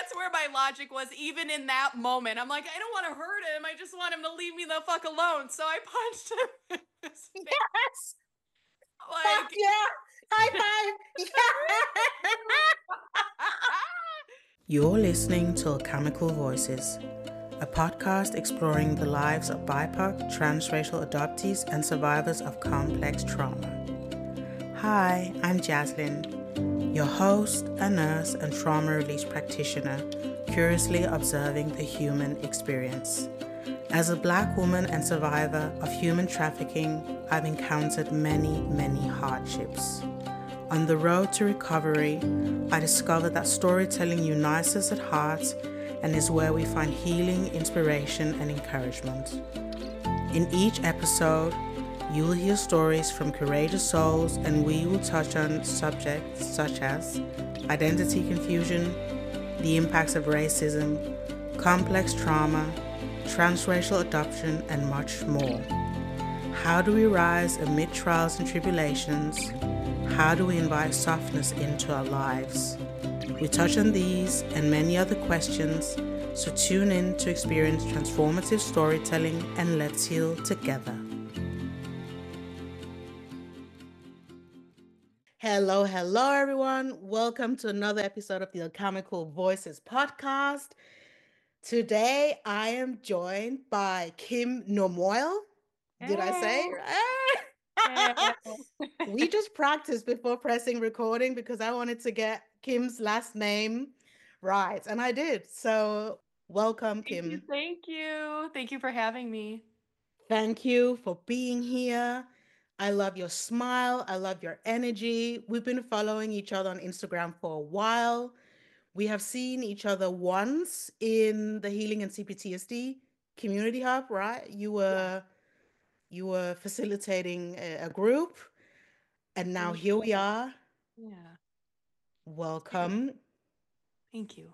that's where my logic was, even in that moment. I'm like, I don't want to hurt him. I just want him to leave me the fuck alone. So I punched him in his face. Yes. Fuck Like, yeah. High five. Yeah. You're listening to Alchemical Voices, a podcast exploring the lives of BIPOC, transracial adoptees, and survivors of complex trauma. Hi, I'm Jaslyn, your host, a nurse, and trauma release practitioner, curiously observing the human experience. As a Black woman and survivor of human trafficking, I've encountered many hardships. On the road to recovery, I discovered that storytelling unites us at heart and is where we find healing, inspiration, and encouragement. In each episode, you will hear stories from courageous souls, and we will touch on subjects such as identity confusion, the impacts of racism, complex trauma, transracial adoption, and much more. How do we rise amid trials and tribulations? How do we invite softness into our lives? We touch on these and many other questions, so tune in to experience transformative storytelling and let's heal together. Hello everyone. Welcome to another episode of the Alchemical Voices podcast. Today I am joined by Kim Nomoyle. Did I say? We just practiced before pressing recording because I wanted to get Kim's last name right, and I did. So, welcome, Kim. Thank you. Thank you for having me. Thank you for being here. I love your smile. I love your energy. We've been following each other on Instagram for a while. We have seen each other once in the Healing and CPTSD Community Hub, right? You were facilitating a group. And now here we are. Yeah. Welcome. Thank you.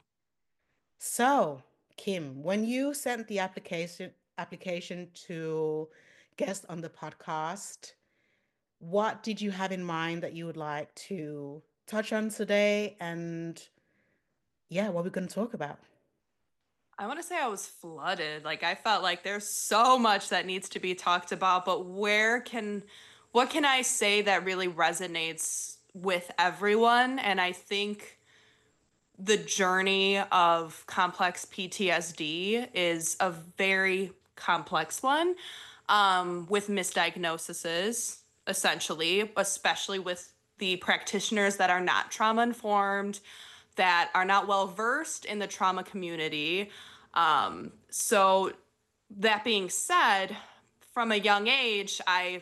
So, Kim, when you sent the application to guest on the podcast, what did you have in mind that you would like to touch on today? And yeah, what we're going to talk about? I want to say I was flooded. Like I felt like there's so much that needs to be talked about, but what can I say that really resonates with everyone? And I think the journey of complex PTSD is a very complex one, with misdiagnoses, essentially, especially with the practitioners that are not trauma informed, that are not well versed in the trauma community. So, that being said, from a young age,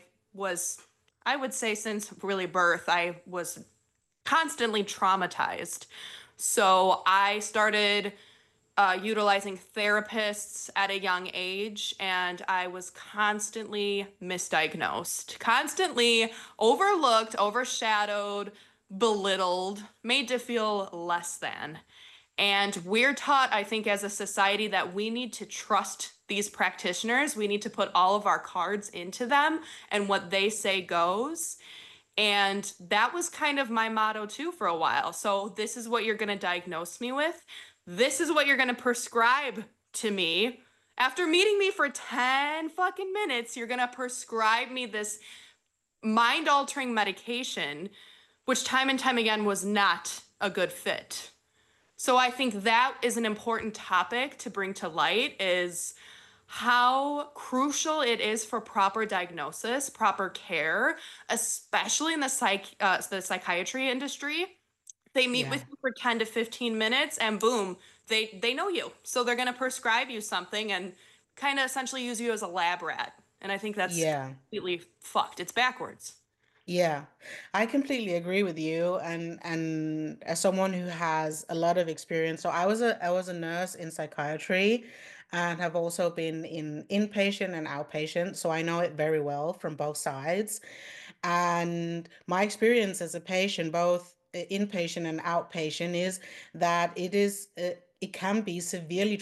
I would say since really birth, I was constantly traumatized. So I started utilizing therapists at a young age, and I was constantly misdiagnosed, constantly overlooked, overshadowed, belittled, made to feel less than. And we're taught, I think, as a society that we need to trust these practitioners. We need to put all of our cards into them, and what they say goes. And that was kind of my motto too for a while. So, this is what you're going to diagnose me with. This is what you're going to prescribe to me. After meeting me for 10 fucking minutes, you're going to prescribe me this mind altering medication, which time and time again was not a good fit. So, I think that is an important topic to bring to light is how crucial it is for proper diagnosis, proper care, especially in the psychiatry industry. They meet with Yeah. you for 10 to 15 minutes and boom, they know you. So they're going to prescribe you something and kind of essentially use you as a lab rat. And I think that's Yeah. completely fucked. It's backwards. Yeah, I completely agree with you. And as someone who has a lot of experience, so I was a nurse in psychiatry and have also been in inpatient and outpatient, so I know it very well from both sides. And my experience as a patient, both inpatient and outpatient, is that it can be severely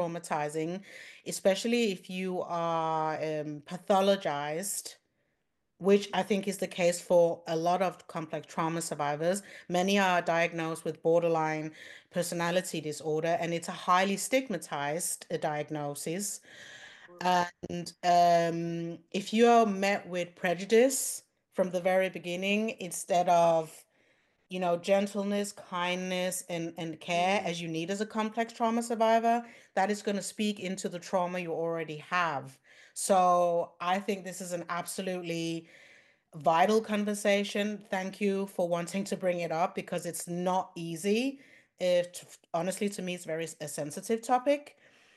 re-traumatizing, especially if you are pathologized which I think is the case for a lot of complex trauma survivors. Many are diagnosed with borderline personality disorder, and it's a highly stigmatized diagnosis. And if you are met with prejudice from the very beginning, instead of gentleness, kindness, and care Mm, as you need as a complex trauma survivor, that is going to speak into the trauma you already have. So I think this is an absolutely vital conversation. Thank you for wanting to bring it up because it's not easy. Honestly, to me, it's very a sensitive topic.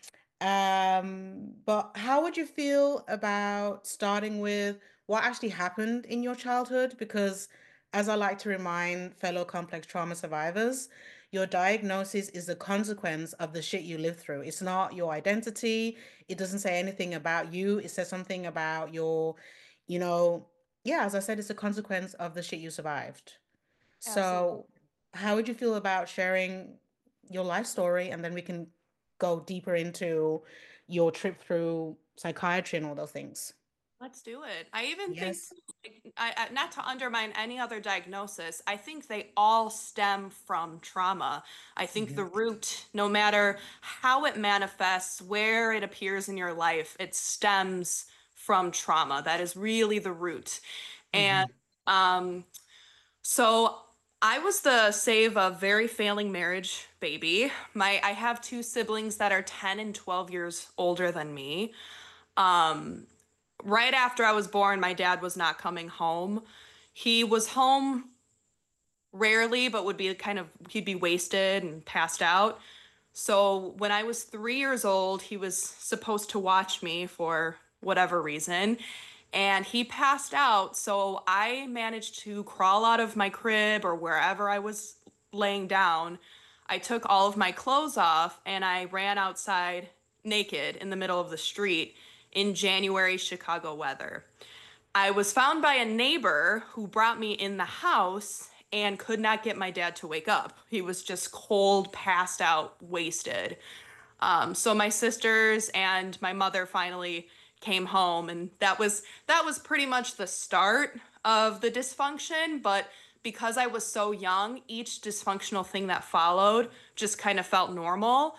But how would you feel about starting with what actually happened in your childhood? Because, as I like to remind fellow complex trauma survivors, your diagnosis is the consequence of the shit you lived through. It's not your identity. It doesn't say anything about you. It says something about your, you know, yeah, as I said, it's a consequence of the shit you survived. absolutely. So, how would you feel about sharing your life story and then we can go deeper into your trip through psychiatry and all those things? Let's do it. I even think, Yes. like, not to undermine any other diagnosis, I think they all stem from trauma. I think the Mhm. root, no matter how it manifests, where it appears in your life, it stems from trauma. That is really the root. And Mhm. um, so I was the save a very failing marriage baby. I have two siblings that are 10 and 12 years older than me. Um, right after I was born, my dad was not coming home. He was home rarely, but would be he'd be wasted and passed out. So when I was 3 years old, he was supposed to watch me for whatever reason, and he passed out. So I managed to crawl out of my crib or wherever I was laying down. I took all of my clothes off and I ran outside naked in the middle of the street in January Chicago weather. I was found by a neighbor who brought me in the house and could not get my dad to wake up. He was just cold, passed out, wasted. So my sisters and my mother finally came home, and that was pretty much the start of the dysfunction. But because I was so young, each dysfunctional thing that followed just kind of felt normal.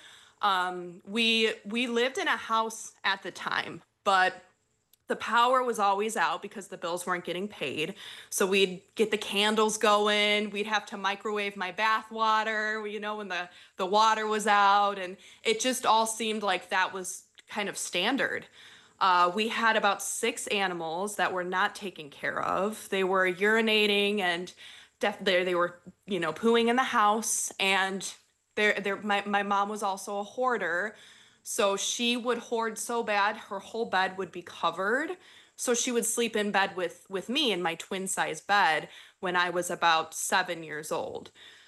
We lived in a house at the time, but the power was always out because the bills weren't getting paid. So we'd get the candles going. We'd have to microwave my bath water, when the water was out. And it just all seemed like that was kind of standard. We had about six animals that were not taken care of. They were urinating and they were, pooing in the house. And my mom was also a hoarder. So she would hoard so bad, her whole bed would be covered. So she would sleep in bed with me in my twin size bed when I was about 7 years old.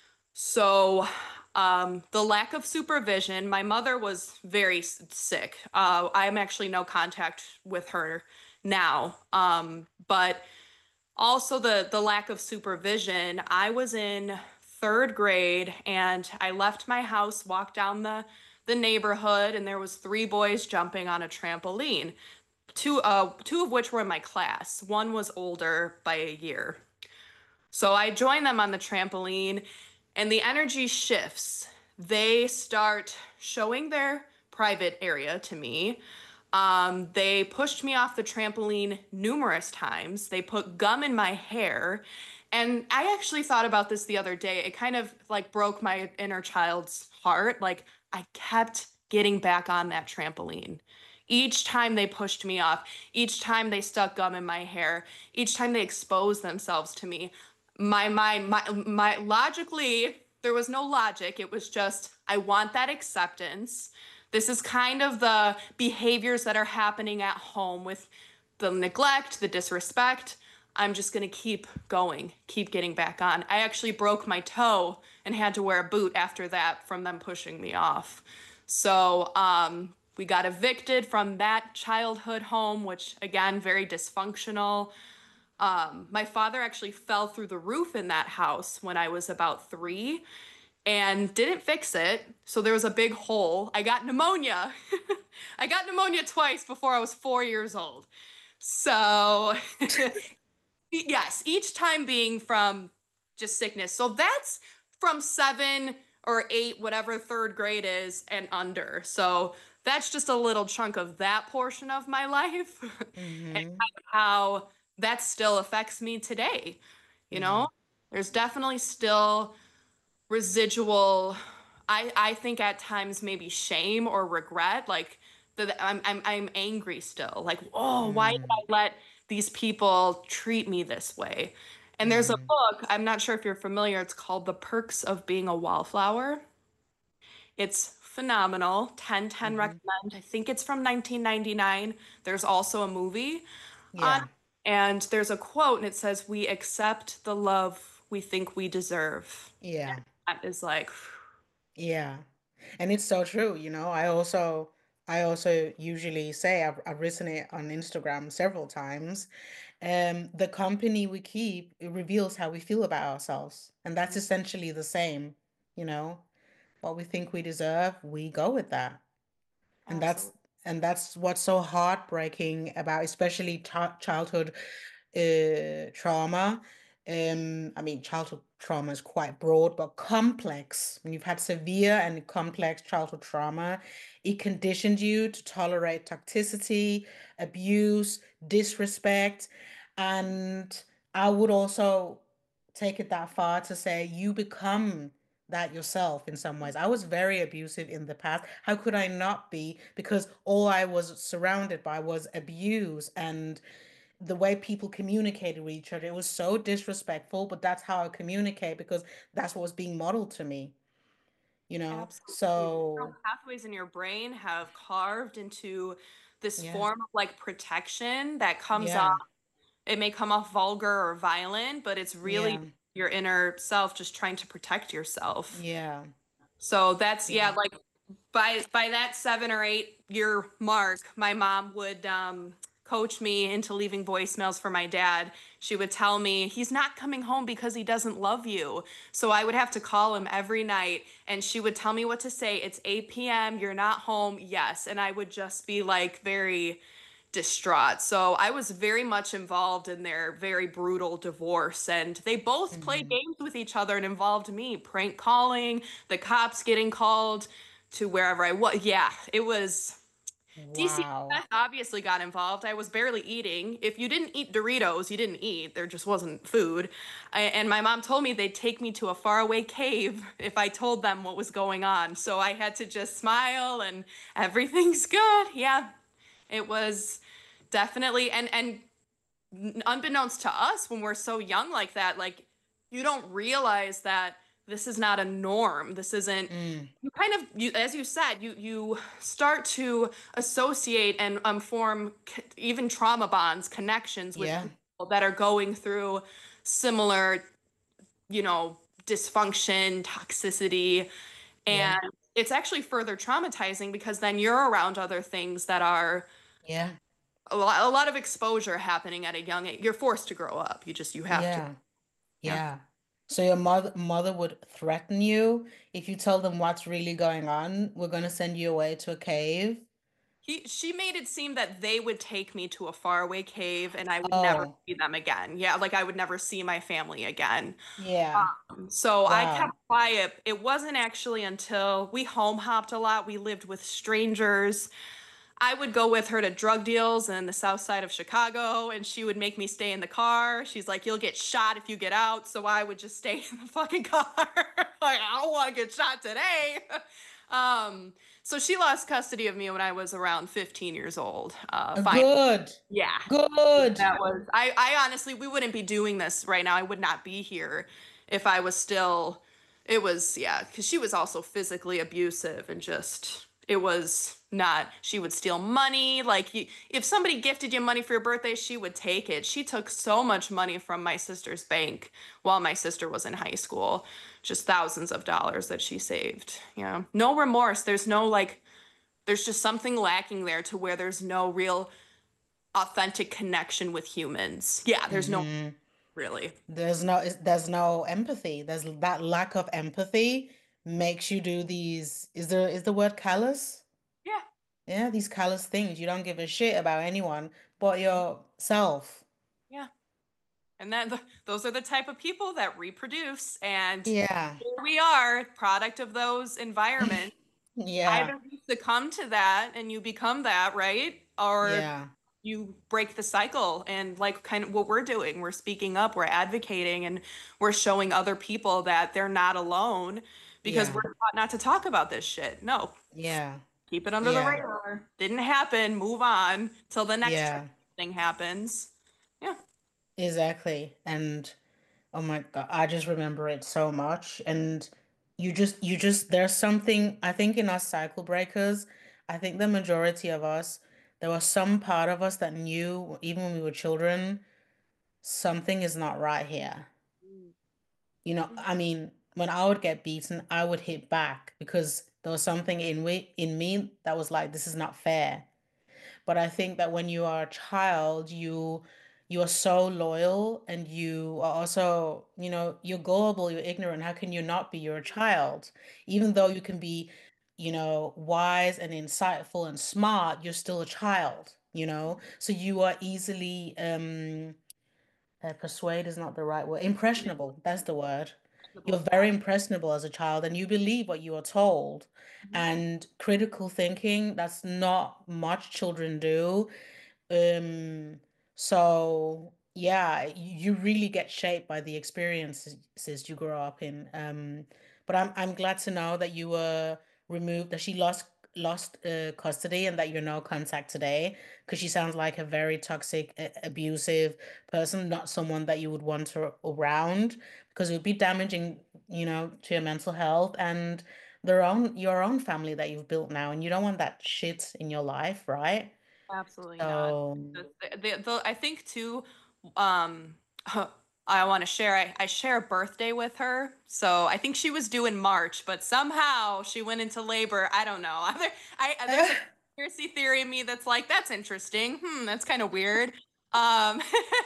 So the lack of supervision, my mother was very sick. I'm actually no contact with her now. But also the lack of supervision. I was in third grade and I left my house, walked down the neighborhood, and there was three boys jumping on a trampoline. Two of which were in my class. One was older by a year. So I join them on the trampoline, and the energy shifts. They start showing their private area to me. They pushed me off the trampoline numerous times. They put gum in my hair. And I actually thought about this the other day. It kind of like broke my inner child's heart. Like I kept getting back on that trampoline. Each time they pushed me off, each time they stuck gum in my hair, each time they exposed themselves to me, my mind, my logically, there was no logic. It was just, I want that acceptance. This is kind of the behaviors that are happening at home with the neglect, the disrespect. I'm just going to keep going, keep getting back on. I actually broke my toe and had to wear a boot after that from them pushing me off. So, we got evicted from that childhood home, which again, very dysfunctional. My father actually fell through the roof in that house when I was about three and didn't fix it. So there was a big hole. I got pneumonia. I got pneumonia twice before I was 4 years old. So Yes, each time being from just sickness. So that's from 7 or 8, whatever third grade is, and under. So that's just a little chunk of that portion of my life and Mm-hmm. how that still affects me today. You Yeah. know, there's definitely still residual, I think at times maybe shame or regret, like that I'm angry still. Like, oh, why did Mm. I let these people treat me this way? And there's a Mm-hmm. book, I'm not sure if you're familiar, it's called The Perks of Being a Wallflower. It's phenomenal. 10/10 Mm-hmm. recommend. I think it's from 1999. There's also a movie on, Yeah. and there's a quote, and it says, "We accept the love we think we deserve." Yeah. That is like, Yeah. And it's so true, I also usually say I've written it on Instagram several times. The company we keep, it reveals how we feel about ourselves. And that's essentially the same, you know. What we think we deserve, we go with that. And that's absolutely. and that's what's so heartbreaking about especially childhood trauma. I mean, childhood trauma is quite broad, but complex. When you've had severe and complex childhood trauma, it conditioned you to tolerate toxicity, abuse, disrespect, and I would also take it that far to say you become that yourself in some ways. I was very abusive in the past. How could I not be? Because all I was surrounded by was abuse and the way people communicated with each other. It was so disrespectful, but that's how I communicate because that's what was being modeled to me, you know? Absolutely. Neural So, pathways in your brain have carved into this yeah, form of like protection that comes off. yeah, It may come off vulgar or violent, but it's really yeah, your inner self just trying to protect yourself. yeah, So that's, yeah, yeah. like by that 7 or 8 year mark, my mom would coach me into leaving voicemails for my dad. She would tell me he's not coming home because he doesn't love you. So I would have to call him every night, and she would tell me what to say. It's 8 p.m. You're not home. Yes. And I would just be like very distraught. So I was very much involved in their very brutal divorce, and they both played Hmm. games with each other and involved me, prank calling, the cops getting called to wherever I was. Yeah, it was. Wow. DCFS obviously got involved. I was barely eating. If you didn't eat Doritos, you didn't eat. There just wasn't food. And my mom told me they'd take me to a faraway cave if I told them what was going on. So I had to just smile and everything's good. Yeah, it was definitely, and unbeknownst to us when we're so young like that, like you don't realize that this is not a norm. This isn't, Mm, you kind of, you, as you said, you start to associate and form even trauma bonds, connections with yeah, people that are going through similar, you know, dysfunction, toxicity, yeah, and it's actually further traumatizing because then you're around other things that are yeah, a lot of exposure happening at a young age. You're forced to grow up. You have to. yeah, Yeah. yeah. So your mother would threaten you if you tell them what's really going on. We're gonna send you away to a cave. She made it seem that they would take me to a faraway cave and I would never Oh, see them again. Yeah, like I would never see my family again. yeah. So I kept Wow. quiet. It wasn't actually until we home hopped a lot. We lived with strangers. I would go with her to drug deals in the south side of Chicago, and she would make me stay in the car. She's like, "You'll get shot if you get out." So I would just stay in the fucking car. Like, I don't want to get shot today. Um, so she lost custody of me when I was around 15 years old. Fine. Good. Yeah. Good. That was, I honestly, we wouldn't be doing this right now. I would not be here if I was still, it was, yeah, because she was also physically abusive and just, it was not, she would steal money. Like, if somebody gifted you money for your birthday, she would take it. She took so much money from my sister's bank while my sister was in high school, just thousands of dollars that she saved. Yeah. No remorse. There's no like, there's just something lacking there to where there's no real authentic connection with humans. Yeah, there's no Hmm. really. There's no empathy. There's that lack of empathy makes you do these, is the word callous? Yeah, Yeah, these callous things. You don't give a shit about anyone but yourself. yeah. And then those are the type of people that reproduce. And Yeah. here we are, product of those environments. Yeah. Either you succumb to that and you become that, right? Or Yeah. you break the cycle. And like kind of what we're doing, we're speaking up, we're advocating, and we're showing other people that they're not alone because Yeah. we're taught not to talk about this shit. No, Yeah. keep it under the Yeah. radar. Didn't happen. Move on till the next Yeah. thing happens. Yeah. Exactly. And oh my God, I just remember it so much. And you just, there's something, I think in us cycle breakers, I think the majority of us, there was some part of us that knew, even when we were children, something is not right here. I mean, when I would get beaten, I would hit back because there was something in me that was like, this is not fair. But I think that when you are a child, you are so loyal and you are also, you're gullible, you're ignorant. How can you not be? You're a child. Even though you can be, wise and insightful and smart, you're still a child. So you are easily persuade is not the right word. Impressionable, that's the word. You're very impressionable as a child and you believe what you are told. Mhm. And critical thinking, that's not much children do. Um, so yeah, you really get shaped by the experiences you grow up in. But I'm glad to know that you were removed, that she lost custody and that you're no contact today, because she sounds like a very toxic, abusive person, not someone that you would want her around, because it would be damaging, to your mental health and your own family that you've built now, and you don't want that shit in your life, right? Absolutely not. So, I think too, um, I want to share, I share a birthday with her. So I think she was due in March, but somehow she went into labor. I don't know. There's a conspiracy theory in me that's like, that's interesting. That's kind of weird. Um,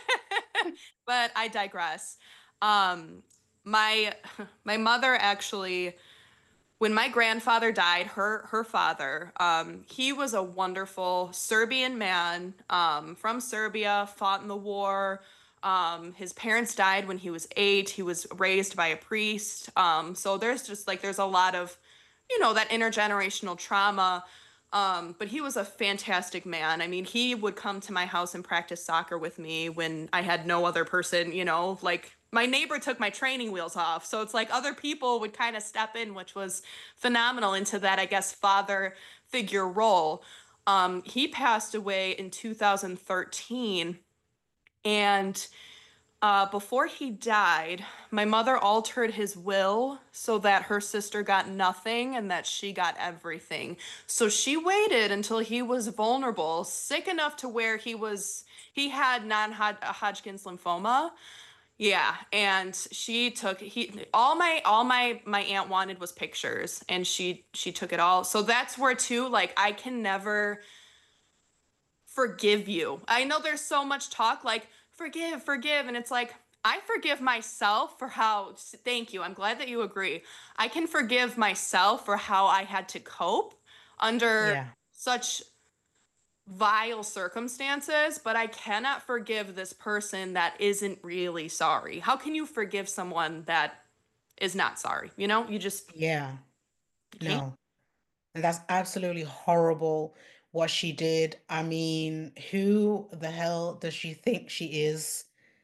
but I digress. Um, my my mother actually, when my grandfather died, her father, he was a wonderful Serbian man, from Serbia, fought in the war. His parents died when he was 8. He was raised by a priest. So there's just like there's a lot of, that intergenerational trauma. But he was a fantastic man. I mean, he would come to my house and practice soccer with me when I had no other person, like my neighbor took my training wheels off. So it's like other people would kind of step in, which was phenomenal into that, I guess, father figure role. He passed away in 2013. And before he died, my mother altered his will so that her sister got nothing and that she got everything. So she waited until he was vulnerable, sick enough to where he had non-Hodgkin's lymphoma. Yeah, and she took he all my aunt wanted was pictures and she took it all. So that's where too, like I can never forgive you. I know there's so much talk like forgive, and it's like I forgive myself for how, thank you. I'm glad that you agree. I can forgive myself for how I had to cope under yeah. such vile circumstances, but I cannot forgive this person that isn't really sorry. How can you forgive someone that is not sorry? You just Yeah. you can't. No. And that's absolutely horrible what she did. I mean, who the hell does she think she is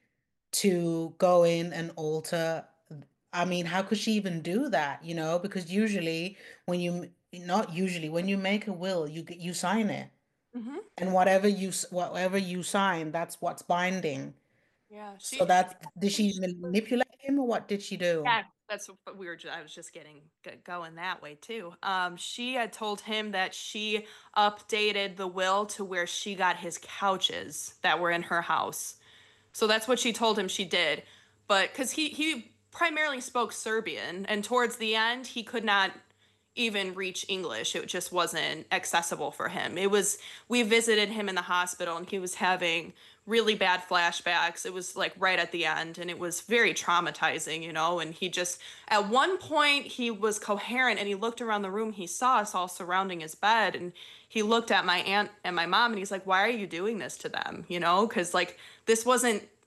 to go in and alter? I mean, how could she even do that? Because usually not usually, when you make a will, you sign it. Hmm. And whatever you sign, that's what's binding. Yeah, So did she manipulate him or what did she do? yeah, that's what we were. I was just going that way too. She had told him that she updated the will to where she got his couches that were in her house. So that's what she told him she did. But because he primarily spoke Serbian, and towards the end, he could not even reach English. It just wasn't accessible for him. We visited him in the hospital, and he was having really bad flashbacks. It was like right at the end, and it was very traumatizing. And at one point, he was coherent and he looked around the room. He saw us all surrounding his bed, and he looked at my aunt and my mom, and he's like, "Why are you doing this to them?" Because like this wasn't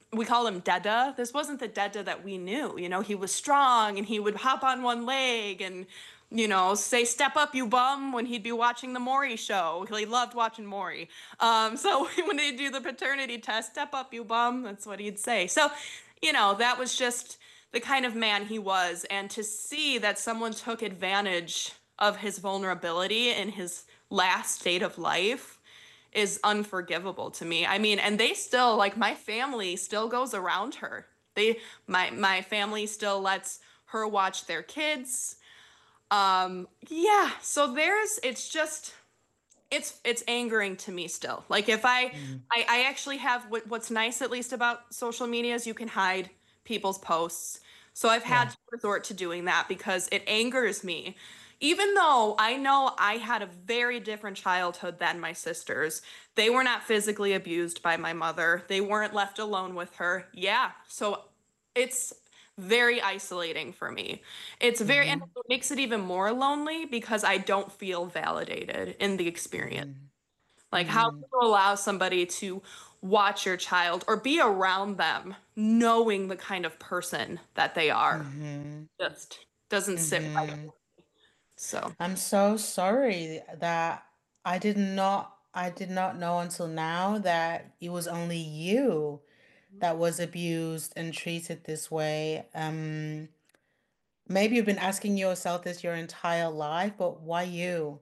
we call him Dada. This wasn't the Dada that we knew. You know, he was strong and he would hop on one leg and, you know, say, "Step up, you bum," when he'd be watching the Maury show. He loved watching Maury. So when they do the paternity test, "Step up, you bum," that's what he'd say. So, you know, that was just the kind of man he was. And to see that someone took advantage of his vulnerability in his last state of life is unforgivable to me. I mean, and they still, like, my family still goes around her. My family still lets her watch their kids. Yeah, so it's just it's angering to me still. Like, if I actually have what's nice, at least about social media, is you can hide people's posts. So I've had Yeah. to resort to doing that because it angers me. Even though I know I had a very different childhood than my sisters. They were not physically abused by my mother. They weren't left alone with her. Yeah. So it's very isolating for me. It's very, and Mm-hmm. it makes it even more lonely because I don't feel validated in the experience. Mm-hmm. Like, how Mm-hmm. do you allow somebody to watch your child or be around them knowing the kind of person that they are? Mm-hmm. Just doesn't sit right. Mm-hmm. So, I'm so sorry that I did not know until now that it was only you that was abused and treated this way. Maybe you've been asking yourself this your entire life, but why you?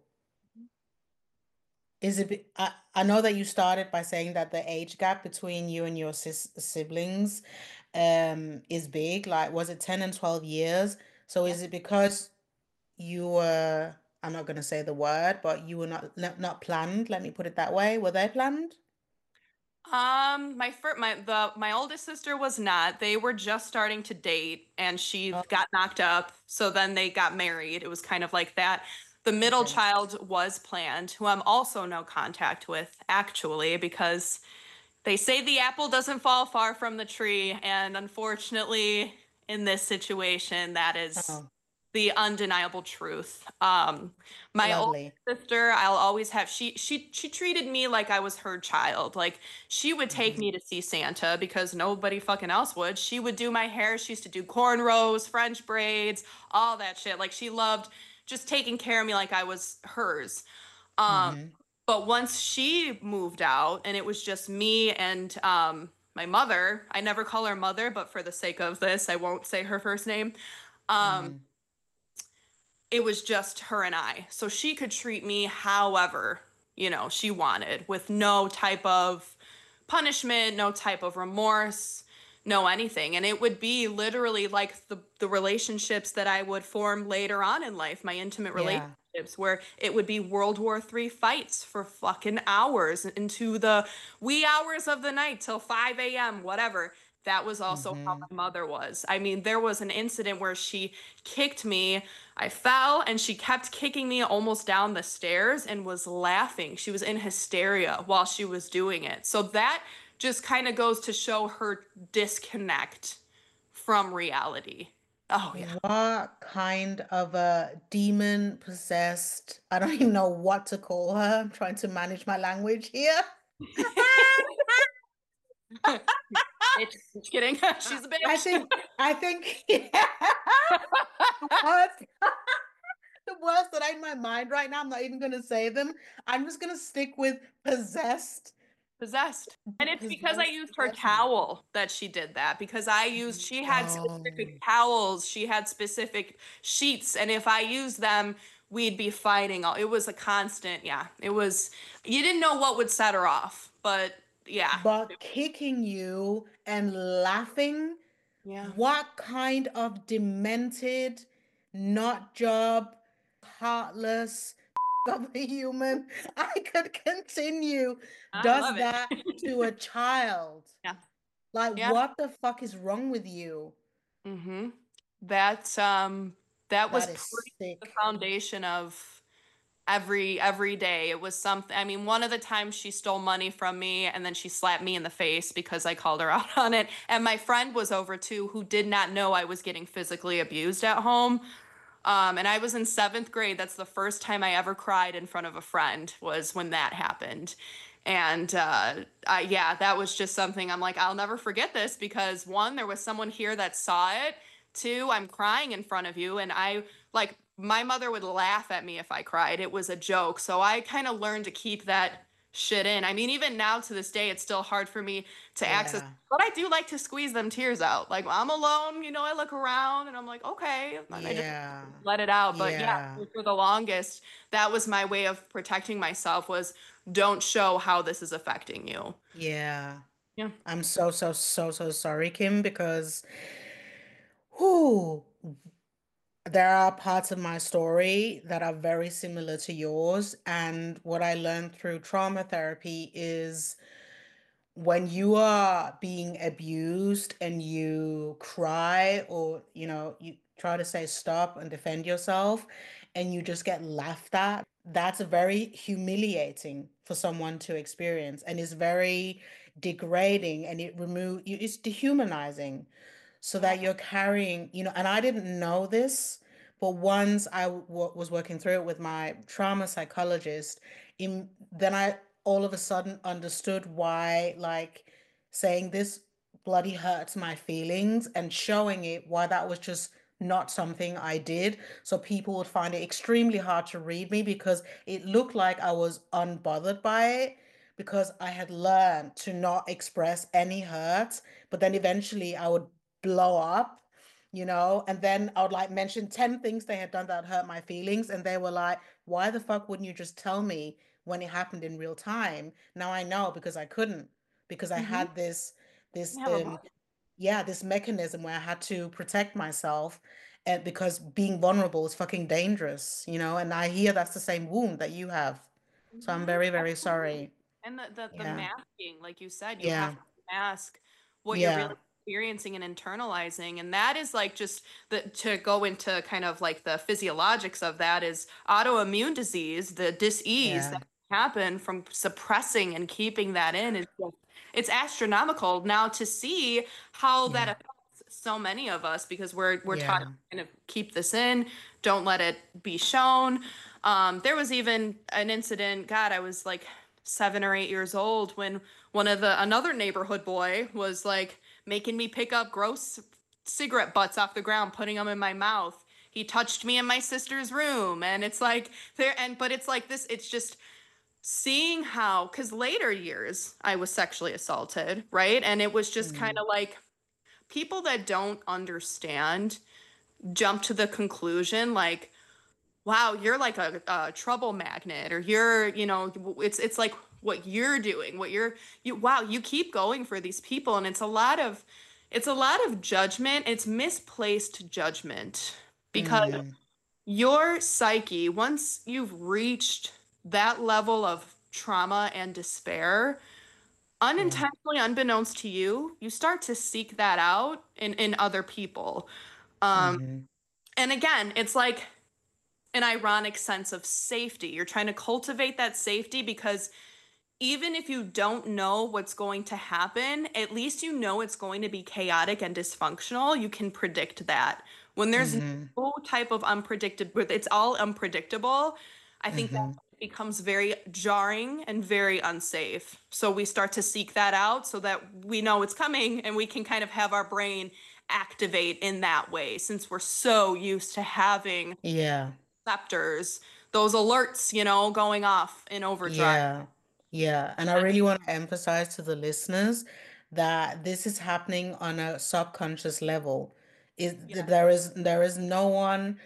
I know that you started by saying that the age gap between you and your siblings is big. Like, was it 10 and 12 years? So yeah. is it because you were, I'm not going to say the word, but you were not planned, let me put it that way. Were they planned? My oldest sister was not. They were just starting to date and she Oh, got knocked up. So then they got married. It was kind of like that. The middle okay. child was planned, who I'm also no contact with, actually, because they say the apple doesn't fall far from the tree. And unfortunately, in this situation, that is Oh, the undeniable truth. My older lovely. sister, I'll always have, she treated me like I was her child. Like, she would take Hmm. me to see Santa because nobody fucking else would. She would do my hair. She used to do cornrows, French braids, all that shit. Like, she loved just taking care of me like I was hers. Um, Hmm. but once she moved out and it was just me and my mother, I never call her mother, but for the sake of this, I won't say her first name. Um, Hmm. it was just her and I. So she could treat me however, you know, she wanted with no type of punishment, no type of remorse, no anything. And it would be literally like the relationships that I would form later on in life, my intimate Yeah. relationships, where it would be World War III fights for fucking hours into the wee hours of the night till 5 a.m., whatever. That was also how Hmm. my mother was. I mean, there was an incident where she kicked me. I fell and she kept kicking me almost down the stairs and was laughing. She was in hysteria while she was doing it. So that just kind of goes to show her disconnect from reality. Oh, yeah. What kind of a demon possessed, I don't even know what to call her. I'm trying to manage my language here. Just kidding. She's a I bitch. think, I think, the words, the words that are in my mind right now, I'm not even going to say them. I'm just going to stick with possessed. Possessed. And it's because I Possessed used her person. towel that she did that because she had specific Oh, towels, she had specific sheets, and if I used them, we'd be fighting. It was a constant, yeah. You didn't know what would set her off, but yeah. but kicking you and laughing, Yeah. what kind of demented, not job, heartless of a human, I could continue, I does love that it. to a child? Yeah. Like, Yeah. what the fuck is wrong with you? Mm-hmm. That was That is pretty the sick. foundation of every day. It was something. I mean, one of the times she stole money from me and then she slapped me in the face because I called her out on it. And my friend was over too, who did not know I was getting physically abused at home. And I was in seventh grade. That's the first time I ever cried in front of a friend, was when that happened. And yeah, that was just something I'm like, I'll never forget this because one, there was someone here that saw it. Two, I'm crying in front of you. And I like my mother would laugh at me if I cried. It was a joke. So I kind of learned to keep that shit in. I mean, even now to this day, it's still hard for me to access, Yeah. but I do like to squeeze them tears out. Like I'm alone, I look around and I'm like, okay, and I just Yeah. let it out. But yeah, Yeah. for the longest, that was my way of protecting myself was don't show how this is affecting you. Yeah. Yeah. I'm so, so, so, so sorry, Kim, because whoo, there are parts of my story that are very similar to yours. And what I learned through trauma therapy is when you are being abused and you cry or you try to say stop and defend yourself and you just get laughed at, that's very humiliating for someone to experience and it's very degrading and it's dehumanizing so Yeah. that you're carrying, and I didn't know this, but once I was working through it with my trauma psychologist, then I all of a sudden understood why, like, saying this bloody hurts my feelings and showing it, why that was just not something I did. So people would find it extremely hard to read me because it looked like I was unbothered by it because I had learned to not express any hurt, but then eventually I would blow up, and then I would like mention 10 things they had done that hurt my feelings. And they were like, why the fuck wouldn't you just tell me when it happened in real time? Now I know because I couldn't, because I Hmm. had this, You have a voice. yeah, this mechanism where I had to protect myself. And because being vulnerable is fucking dangerous, and I hear that's the same wound that you have. So I'm Hmm. very, very Absolutely. sorry. And the Yeah. masking, like you said, you have Yeah. to mask what you're really Yeah. experiencing and internalizing. And that is like just to go into kind of like the physiologics of that is autoimmune disease, the dis-ease Yeah. that can happen from suppressing and keeping that in is just, it's astronomical now to see how that Yeah. affects so many of us because we're taught to Yeah. kind of keep this in, don't let it be shown. There was even an incident, God, I was like 7 or 8 years old when another neighborhood boy was like making me pick up gross cigarette butts off the ground, putting them in my mouth. He touched me in my sister's room, and it's like but it's like this, it's just seeing how, because later years I was sexually assaulted, right? And it was just kind Mm. of like people that don't understand jump to the conclusion like, wow, you're like a trouble magnet, or it's like what you're doing, wow, you keep going for these people, and it's a lot of judgment. It's misplaced judgment because Mm. your psyche, once you've reached that level of trauma and despair, Yeah. unintentionally, unbeknownst to you, you start to seek that out in other people. Um, Hmm. and again, it's like an ironic sense of safety. You're trying to cultivate that safety because even if you don't know what's going to happen, at least you know it's going to be chaotic and dysfunctional. You can predict that. When there's Hmm. no type of unpredictable, it's all unpredictable, I think that Hmm. becomes very jarring and very unsafe. So we start to seek that out so that we know it's coming and we can kind of have our brain activate in that way since we're so used to having Yeah. receptors, those alerts, going off in overdrive. Yeah. Yeah. And I really want to emphasize to the listeners that this is happening on a subconscious level. Yeah. There is no one,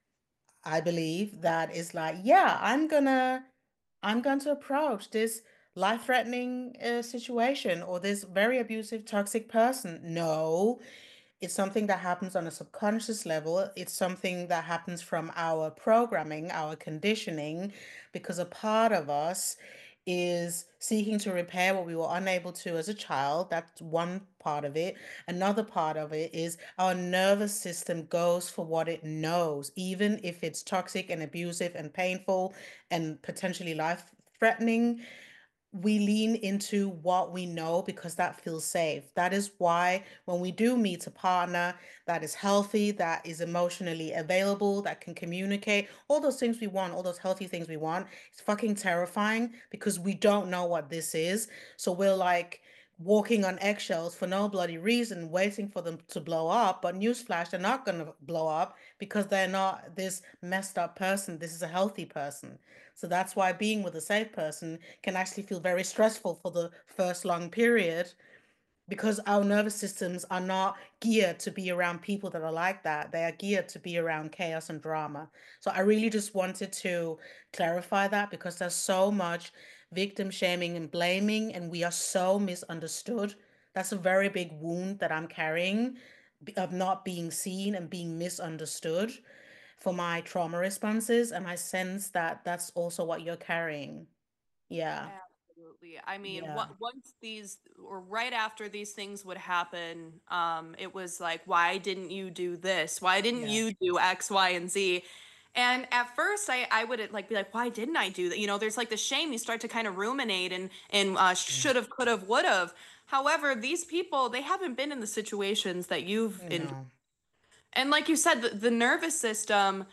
I believe, that is like, yeah, I'm going to approach this life-threatening situation or this very abusive, toxic person. No, it's something that happens on a subconscious level. It's something that happens from our programming, our conditioning, because a part of us is seeking to repair what we were unable to as a child. That's one part of it. Another part of it is our nervous system goes for what it knows, even if it's toxic and abusive and painful and potentially life-threatening. we lean into what we know because that feels safe. That is why when we do meet a partner that is healthy, that is emotionally available, that can communicate, all those things we want, all those healthy things we want, it's fucking terrifying because we don't know what this is. So we're like walking on eggshells for no bloody reason, waiting for them to blow up. But newsflash, they're not going to blow up because they're not this messed up person. This is a healthy person. So that's why being with a safe person can actually feel very stressful for the first long period because our nervous systems are not geared to be around people that are like that. They are geared to be around chaos and drama. So I really just wanted to clarify that because there's so much victim shaming and blaming, and we are so misunderstood. That's a very big wound that I'm carrying of not being seen and being misunderstood for my trauma responses. And I sense that that's also what you're carrying. Yeah. Absolutely. I mean, Yeah. once these or right after these things would happen, it was like, why didn't you do this? Why didn't Yeah. you do X, Y, and Z? And at first, I would like be like, why didn't I do that? You know, there's like the shame. You start to kind of ruminate and Yeah. should have, could have, would have. However, these people, they haven't been in the situations that you've in. No. And like you said, the nervous system,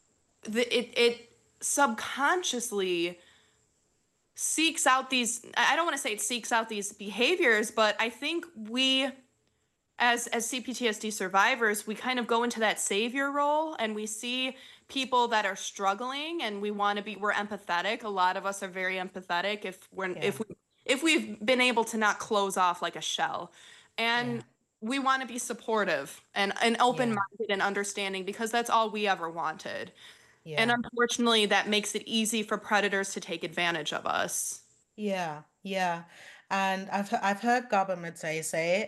it subconsciously seeks out these, I don't want to say it seeks out these behaviors, but I think we as CPTSD survivors, we kind of go into that savior role and we see people that are struggling and we want to be, we're empathetic. A lot of us are very empathetic Yeah. if we've been able to not close off like a shell. Yeah. And we want to be supportive and Yeah. open-minded and understanding because that's all we ever wanted. And Yeah. unfortunately, that makes it easy for predators to take advantage of us. Yeah. Yeah. And I've heard Gaba Mate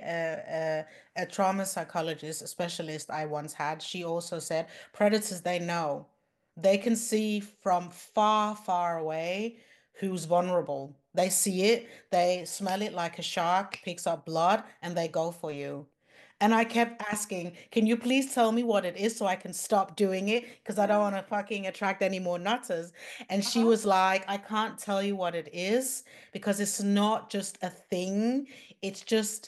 a trauma psychologist, a specialist I once had. She also said predators they know. They can see from far, far away who's vulnerable. They see it, they smell it like a shark picks up blood, and they go for you. And I kept asking, can you please tell me what it is so I can stop doing it? Because I don't want to fucking attract any more nutters. And she Uh-huh. was like, I can't tell you what it is because it's not just a thing. It's just,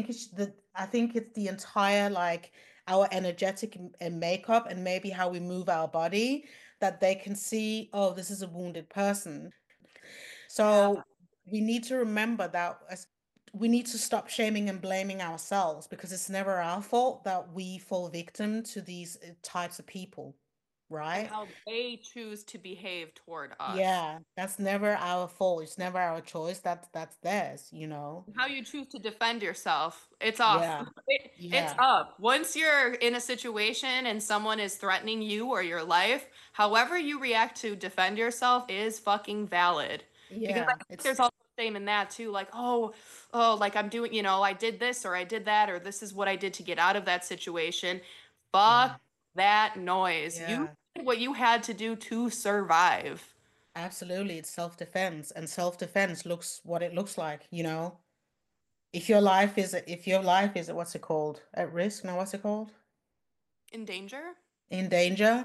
I think it's the entire like our energetic and makeup and maybe how we move our body that they can see, oh, this is a wounded person. Yeah. So we need to remember that we need to stop shaming and blaming ourselves because it's never our fault that we fall victim to these types of people, And right? how they choose to behave toward us. Yeah, that's never our fault. It's never our choice. That's theirs, you know? How you choose to defend yourself, it's off. Yeah. It's Yeah. up. Once you're in a situation and someone is threatening you or your life, however you react to defend yourself is fucking valid. Because I Yeah. think there's also shame in that too, like, oh, like I'm doing, I did this or I did that, or this is what I did to get out of that situation. Yeah. Fuck that noise. You Yeah. did what you had to do to survive. Absolutely. It's self-defense, and self-defense looks what it looks like, you know? If your life is what's it called? At risk? No, what's it called? In danger? In danger,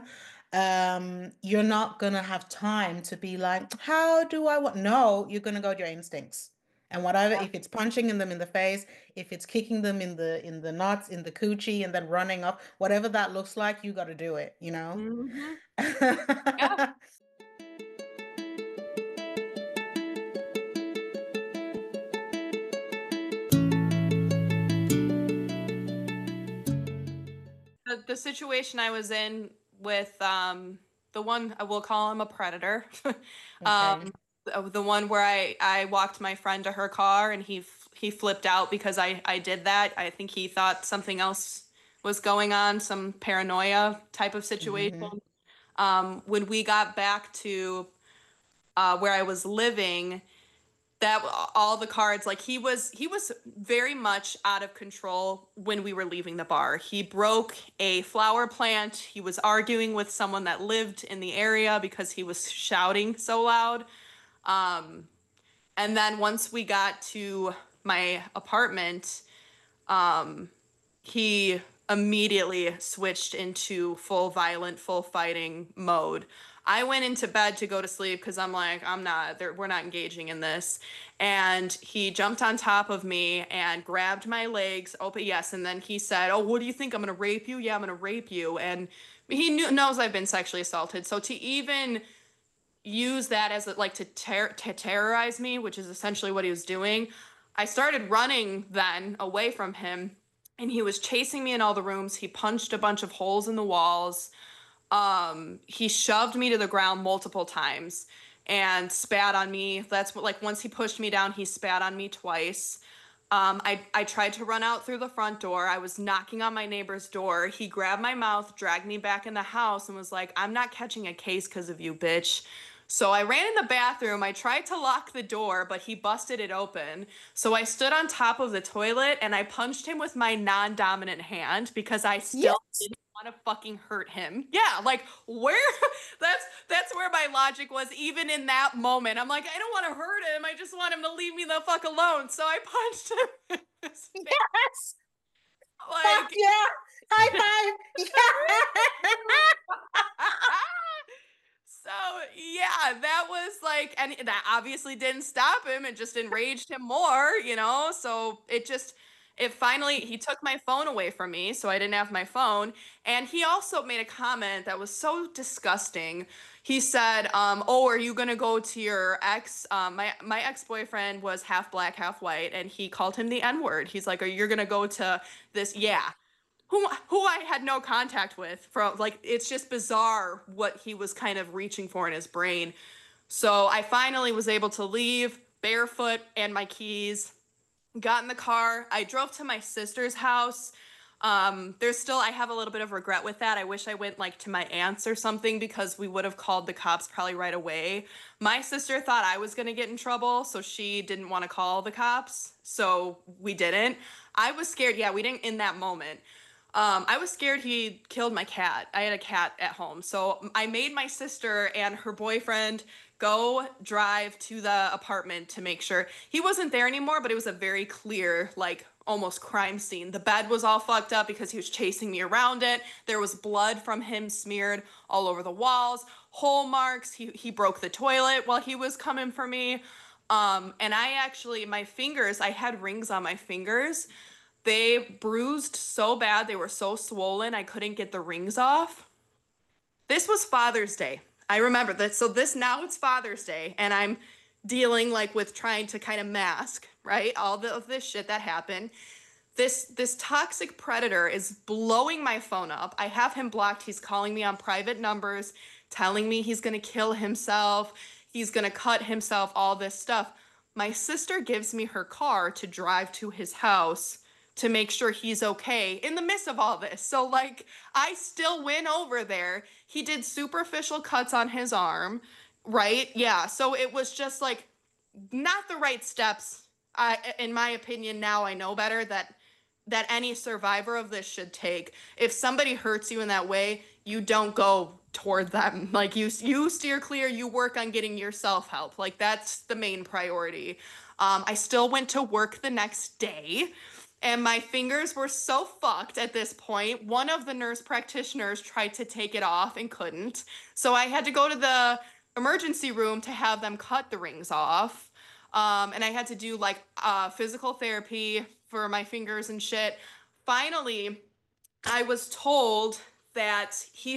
you're not gonna have time to be like, how do I want? No, you're gonna go with your instincts. And whatever, if it's punching them in the face, if it's kicking them in the nuts, in the coochie, and then running off, whatever that looks like, you gotta do it, you know? Mm-hmm. Yeah. The situation I was in with the one I will call him a predator. Okay. The one where I walked my friend to her car and he flipped out because I did that. I think he thought something else was going on, some paranoia type of situation. Mm-hmm. When we got back to where I was living, that all the cards, like he was very much out of control when we were leaving the bar. He broke a flower plant. He was arguing with someone that lived in the area because he was shouting so loud. And then once we got to my apartment, he immediately switched into full violent, full fighting mode. I went into bed to go to sleep because I'm like, we're not engaging in this. And he jumped on top of me and grabbed my legs. Open, yes. And then he said, "Oh, what do you think? I'm going to rape you?" "Yeah, I'm going to rape you." And knows I've been sexually assaulted. So to even use that as like to terrorize me, which is essentially what he was doing, I started running then away from him, and he was chasing me in all the rooms. He punched a bunch of holes in the walls. He shoved me to the ground multiple times and spat on me. That's what, like, once he pushed me down, he spat on me twice. I tried to run out through the front door. I was knocking on my neighbor's door. He grabbed my mouth, dragged me back in the house, and was like, "I'm not catching a case because of you, bitch." So I ran in the bathroom. I tried to lock the door, but he busted it open. So I stood on top of the toilet and I punched him with my non-dominant hand because I still didn't want to fucking hurt him. Yeah, like where that's where my logic was even in that moment. I'm like, I don't want to hurt him. I just want him to leave me the fuck alone. So I punched him in his face. Yes. Like, Fuck yeah. High five. Yeah. So yeah, that was like, and that obviously didn't stop him. It just enraged him more, you know? So it finally, he took my phone away from me, so I didn't have my phone. And he also made a comment that was so disgusting. He said, "Oh, are you gonna go to your ex?" My ex-boyfriend was half black, half white, and he called him the N-word. He's like, "Are you gonna go to this?" Yeah. Who I had no contact with, from like, it's just bizarre what he was kind of reaching for in his brain. So I finally was able to leave barefoot and my keys, got in the car. I drove to my sister's house. I have a little bit of regret with that. I wish I went like to my aunt's or something because we would have called the cops probably right away. My sister thought I was going to get in trouble, so she didn't want to call the cops. So we didn't. I was scared. Yeah, we didn't in that moment. I was scared he killed my cat. I had a cat at home. So I made my sister and her boyfriend go drive to the apartment to make sure he wasn't there anymore, but it was a very clear, like, almost crime scene. The bed was all fucked up because he was chasing me around it. There was blood from him smeared all over the walls, hole marks. He broke the toilet while he was coming for me. And my fingers, I had rings on my fingers. They bruised so bad, they were so swollen, I couldn't get the rings off. This was Father's Day. I remember that. So now it's Father's Day, and I'm dealing like with trying to kind of mask, right? Of this shit that happened. This toxic predator is blowing my phone up. I have him blocked. He's calling me on private numbers, telling me he's gonna kill himself, he's gonna cut himself, all this stuff. My sister gives me her car to drive to his house to make sure he's okay in the midst of all this. So like, I still went over there. He did superficial cuts on his arm, right? Yeah. So it was just like not the right steps. In my opinion, now I know better that any survivor of this should take. If somebody hurts you in that way, you don't go toward them. Like you steer clear, you work on getting yourself help. Like that's the main priority. I still went to work the next day. And my fingers were so fucked at this point. One of the nurse practitioners tried to take it off and couldn't. So I had to go to the emergency room to have them cut the rings off. And I had to do like physical therapy for my fingers and shit. Finally, I was told that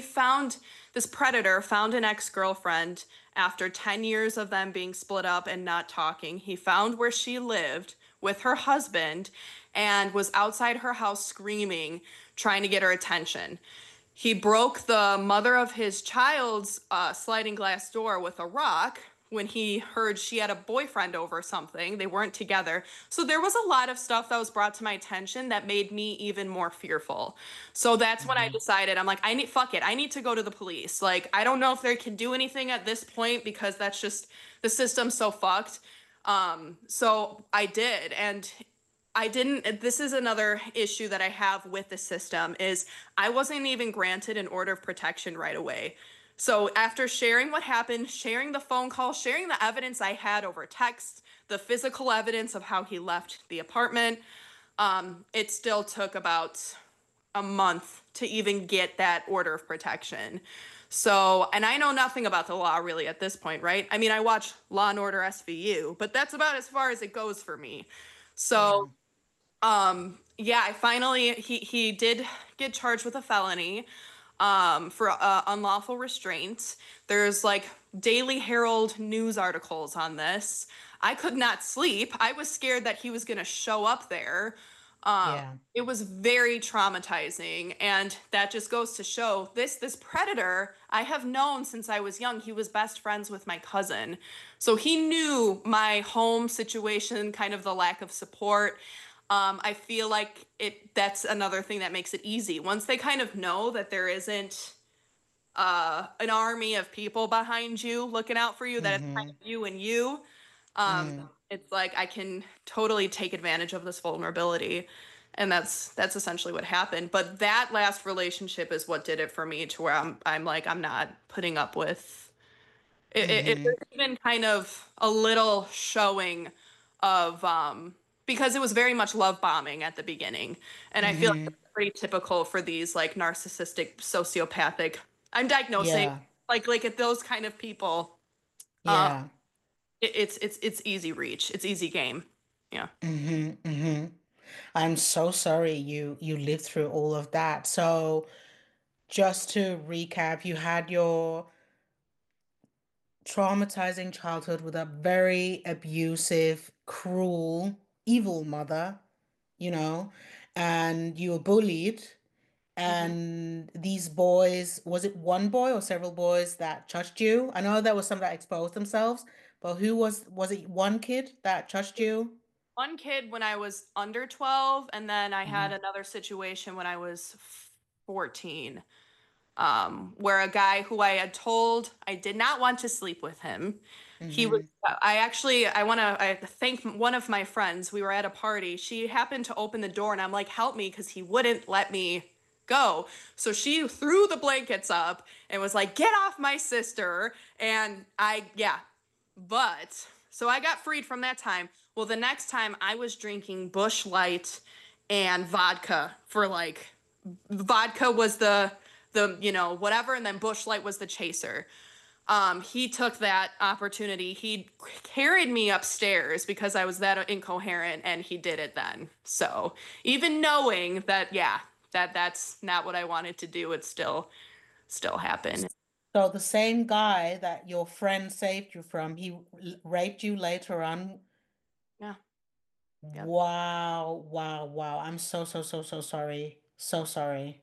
this predator found an ex-girlfriend after 10 years of them being split up and not talking. He found where she lived with her husband and was outside her house screaming, trying to get her attention. He broke the mother of his child's sliding glass door with a rock when he heard she had a boyfriend over something. They weren't together. So there was a lot of stuff that was brought to my attention that made me even more fearful. So that's when I decided, I'm like, I need to go to the police. Like, I don't know if they can do anything at this point because that's just, the system's so fucked. So I did, and this is another issue that I have with the system, is I wasn't even granted an order of protection right away. So after sharing what happened, sharing the phone call, sharing the evidence I had over text, the physical evidence of how he left the apartment, it still took about a month to even get that order of protection. So, and I know nothing about the law really at this point, right? I mean, I watch Law and Order SVU, but that's about as far as it goes for me. Yeah. So, yeah, I finally he did get charged with a felony for unlawful restraint. There's like Daily Herald news articles on this. I could not sleep. I was scared that he was going to show up there. Yeah. It was very traumatizing, and that just goes to show this predator I have known since I was young. He was best friends with my cousin. So he knew my home situation, kind of the lack of support. I feel like that's another thing that makes it easy. Once they kind of know that there isn't an army of people behind you looking out for you, that it's kind Mm-hmm. of you and you, Mm. it's like I can totally take advantage of this vulnerability. And that's essentially what happened. But that last relationship is what did it for me, to where I'm like, I'm not putting up with it. Mm-hmm. There's even kind of a little showing of because it was very much love bombing at the beginning. And I feel like Mm-hmm. it's pretty typical for these like narcissistic, sociopathic, I'm diagnosing Yeah. like at those kind of people. Um, Yeah. it's easy reach. It's easy game. Yeah. Mm-hmm. Mm-hmm. I'm so sorry you lived through all of that. So just to recap, you had your traumatizing childhood with a very abusive, cruel, evil mother, you know, and you were bullied. hmm And these boys, was it one boy or several boys that touched you? I know there was some that exposed themselves, but who was it one kid that touched you? One kid when I was under 12, and then I had Hmm. another situation when I was 14, where a guy who I had told I did not want to sleep with him. He was, Hmm. I want to I thank one of my friends. We were at a party. She happened to open the door, and I'm like, help me, because he wouldn't let me go. So she threw the blankets up and was like, get off my sister. And yeah, but so I got freed from that time. Well, the next time I was drinking Bush Light and vodka for like, vodka was the whatever, and then Bush Light was the chaser. He took that opportunity. He carried me upstairs because I was that incoherent, and he did it then. So even knowing that, yeah, that's not what I wanted to do, it still happened. So the same guy that your friend saved you from, he raped you later on. Yeah. Yep. Wow, wow, wow. I'm so, so, so, so sorry. So sorry.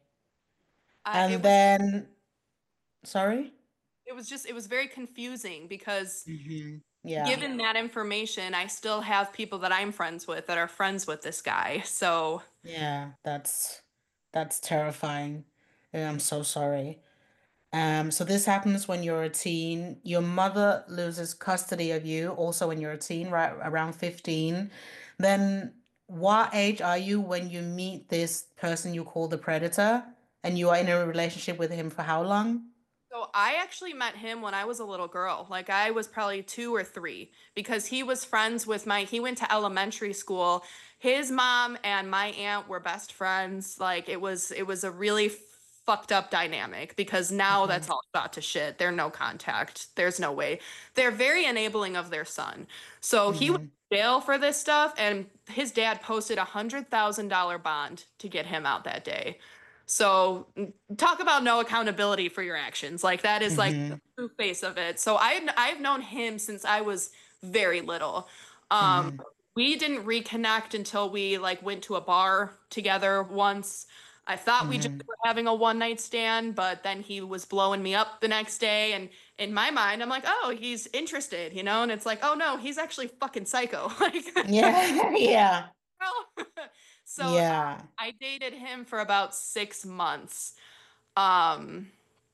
It And was then, sorry? it was very confusing because Hmm. Yeah. given that information, I still have people that I'm friends with that are friends with this guy. So Yeah, that's terrifying. I'm so sorry. So this happens when you're a teen. Your mother loses custody of you also when you're a teen, right around 15. Then what age are you when you meet this person you call the predator? And you are in a relationship with him for how long? So I actually met him when I was a little girl. Like I was probably 2 or 3, because he was friends with he went to elementary school. His mom and my aunt were best friends. Like it was a really fucked up dynamic, because now Hmm. that's all shot to shit. They're no contact. There's no way. They're very enabling of their son. So he was Hmm. in jail for this stuff, and his dad posted $100,000 bond to get him out that day. So talk about no accountability for your actions. Like that is like the Hmm. true face of it. So I've known him since I was very little. Um, Hmm. we didn't reconnect until we like went to a bar together once. I thought we just Hmm. were having a one night stand, but then he was blowing me up the next day, and in my mind, I'm like, oh, he's interested, and it's like, oh no, he's actually fucking psycho. Like, Yeah. Yeah. girl. So Yeah. I dated him for about 6 months. Um,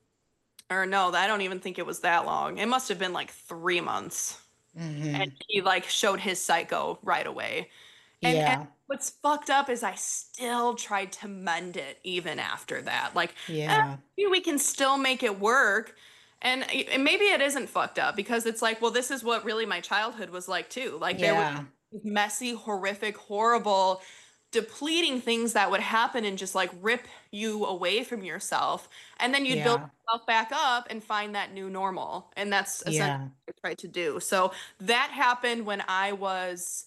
or no, I don't even think it was that long. It must have been like 3 months. And Hmm. he like showed his psycho right away. And Yeah. what's fucked up is I still tried to mend it even after that. Like, Yeah. maybe we can still make it work. And maybe it isn't fucked up, because it's like, well, this is what really my childhood was like too. Like there was Yeah. messy, horrific, horrible depleting things that would happen and just like rip you away from yourself. And then you'd build Yeah. yourself back up and find that new normal. And that's essentially Yeah. what I tried to do. So that happened when I was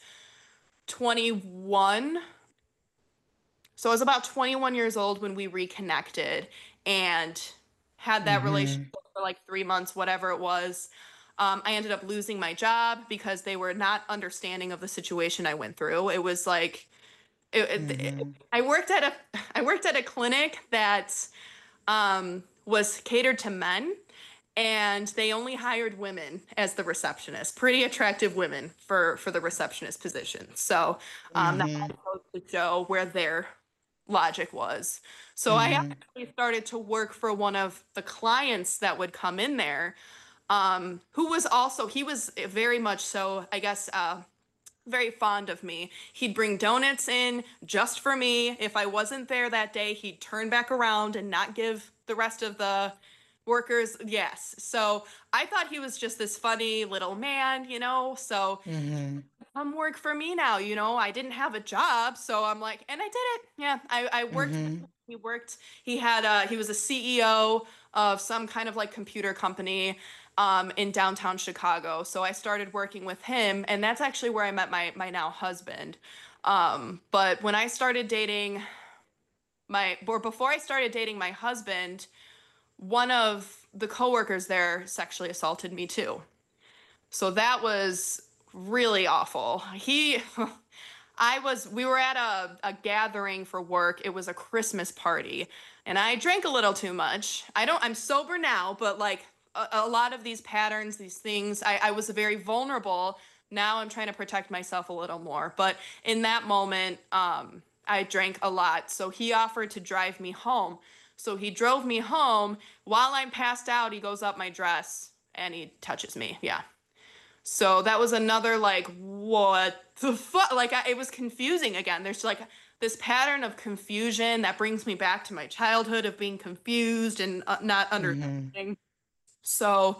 21. So I was about 21 years old when we reconnected and had that relationship Mm-hmm. for like 3 months, whatever it was. I ended up losing my job because they were not understanding of the situation I went through. It was like Mm-hmm. I worked at a I worked at a clinic that was catered to men, and they only hired women as the receptionist, pretty attractive women for the receptionist position. So that Mm-hmm. also goes to show where their logic was. So I Mm-hmm. actually started to work for one of the clients that would come in there, who was also, he was very much so, I guess, very fond of me. He'd bring donuts in just for me. If I wasn't there that day, he'd turn back around and not give the rest of the workers. Yes. So I thought he was just this funny little man, So Mm-hmm. come work for me now. I didn't have a job, so I'm like, and I did it. Yeah, I worked. Mm-hmm. He worked. He was a CEO of some kind of like computer company in downtown Chicago. So I started working with him, and that's actually where I met my now husband. But when I started dating or before I started dating my husband, one of the coworkers there sexually assaulted me too. So that was really awful. We were at a gathering for work. It was a Christmas party, and I drank a little too much. I'm sober now, but like a lot of these patterns, these things, I was very vulnerable. Now I'm trying to protect myself a little more. But in that moment, I drank a lot. So he offered to drive me home. So he drove me home. While I'm passed out, he goes up my dress and he touches me. Yeah. So that was another like, what the fuck? Like, it was confusing again. There's like this pattern of confusion that brings me back to my childhood of being confused and not Mm-hmm. understanding. So,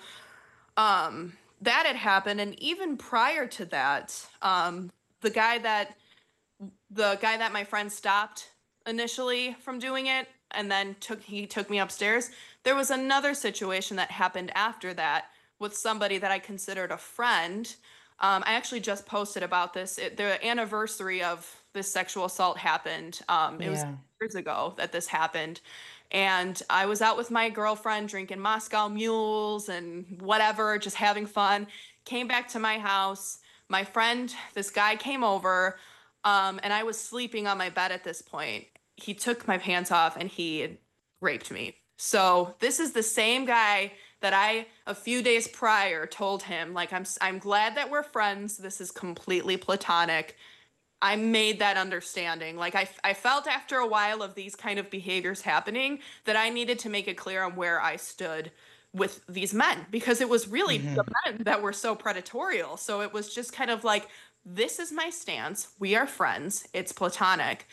that had happened, and even prior to that, the guy that the guy that my friend stopped initially from doing it, and then he took me upstairs. There was another situation that happened after that with somebody that I considered a friend. I actually just posted about this. The anniversary of this sexual assault happened. It was Yeah. years ago that this happened. And I was out with my girlfriend drinking Moscow mules and whatever, just having fun. Came back to my house. My friend, this guy came over, and I was sleeping on my bed at this point. He took my pants off and he raped me. So this is the same guy that a few days prior told him, like, I'm glad that we're friends. This is completely platonic. I made that understanding. Like, I felt after a while of these kind of behaviors happening that I needed to make it clear on where I stood with these men, because it was really the Mm-hmm. men that were so predatorial. So it was just kind of like, this is my stance. We are friends. It's platonic.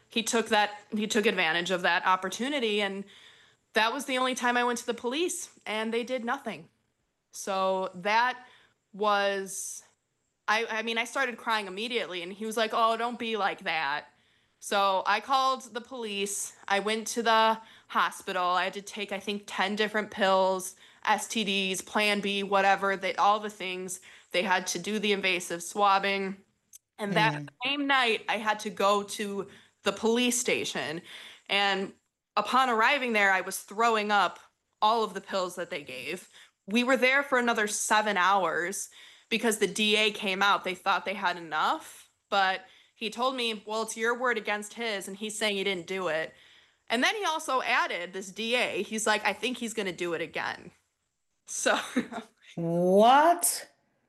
He took advantage of that opportunity, and that was the only time I went to the police, and they did nothing. So that was I mean, I started crying immediately, and he was like, "Oh, don't be like that." So I called the police. I went to the hospital. I had to take, I think, 10 different pills, STDs, Plan B, whatever, all the things. They had to do the invasive swabbing. And that Mm-hmm. same night, I had to go to the police station. And upon arriving there, I was throwing up all of the pills that they gave. We were there for another 7 hours because the DA came out. They thought they had enough, but he told me, well, it's your word against his, and he's saying he didn't do it. And then he also added, this DA, he's like, I think he's going to do it again. So, What?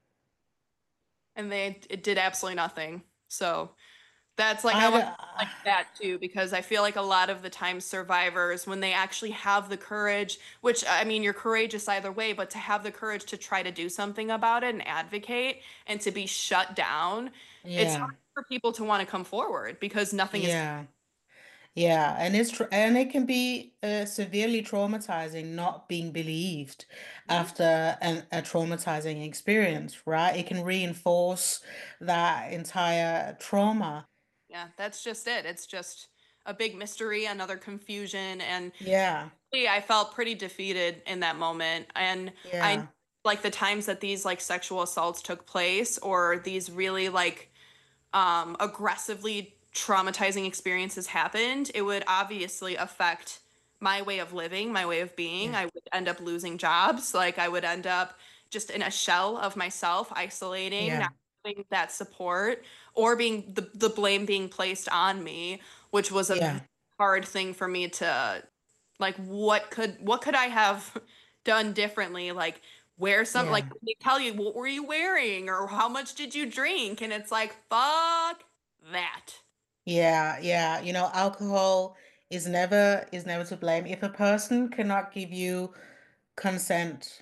and it did absolutely nothing. So, that's like, I I want don't, like that too, because I feel like a lot of the time survivors, when they actually have the courage, which I mean, you're courageous either way, but to have the courage to try to do something about it and advocate and to be shut down, it's yeah. hard for people to want to come forward because nothing is. Yeah. Yeah, and and it can be severely traumatizing not being believed after a traumatizing experience, right? It can reinforce that entire trauma. Yeah, that's just it. It's just a big mystery, another confusion, and Yeah. I felt pretty defeated in that moment. And I Yeah. like the times that these like sexual assaults took place or these really like aggressively traumatizing experiences happened, it would obviously affect my way of living, my way of being. Yeah. I would end up losing jobs. Like I would end up just in a shell of myself, isolating, Yeah. not having that support, or being the blame being placed on me, which was a Yeah. hard thing for me to like what could I have done differently? Like wear some like Yeah. they tell you what were you wearing or how much did you drink? And it's like, fuck that. Yeah, yeah. Alcohol is never to blame. If a person cannot give you consent,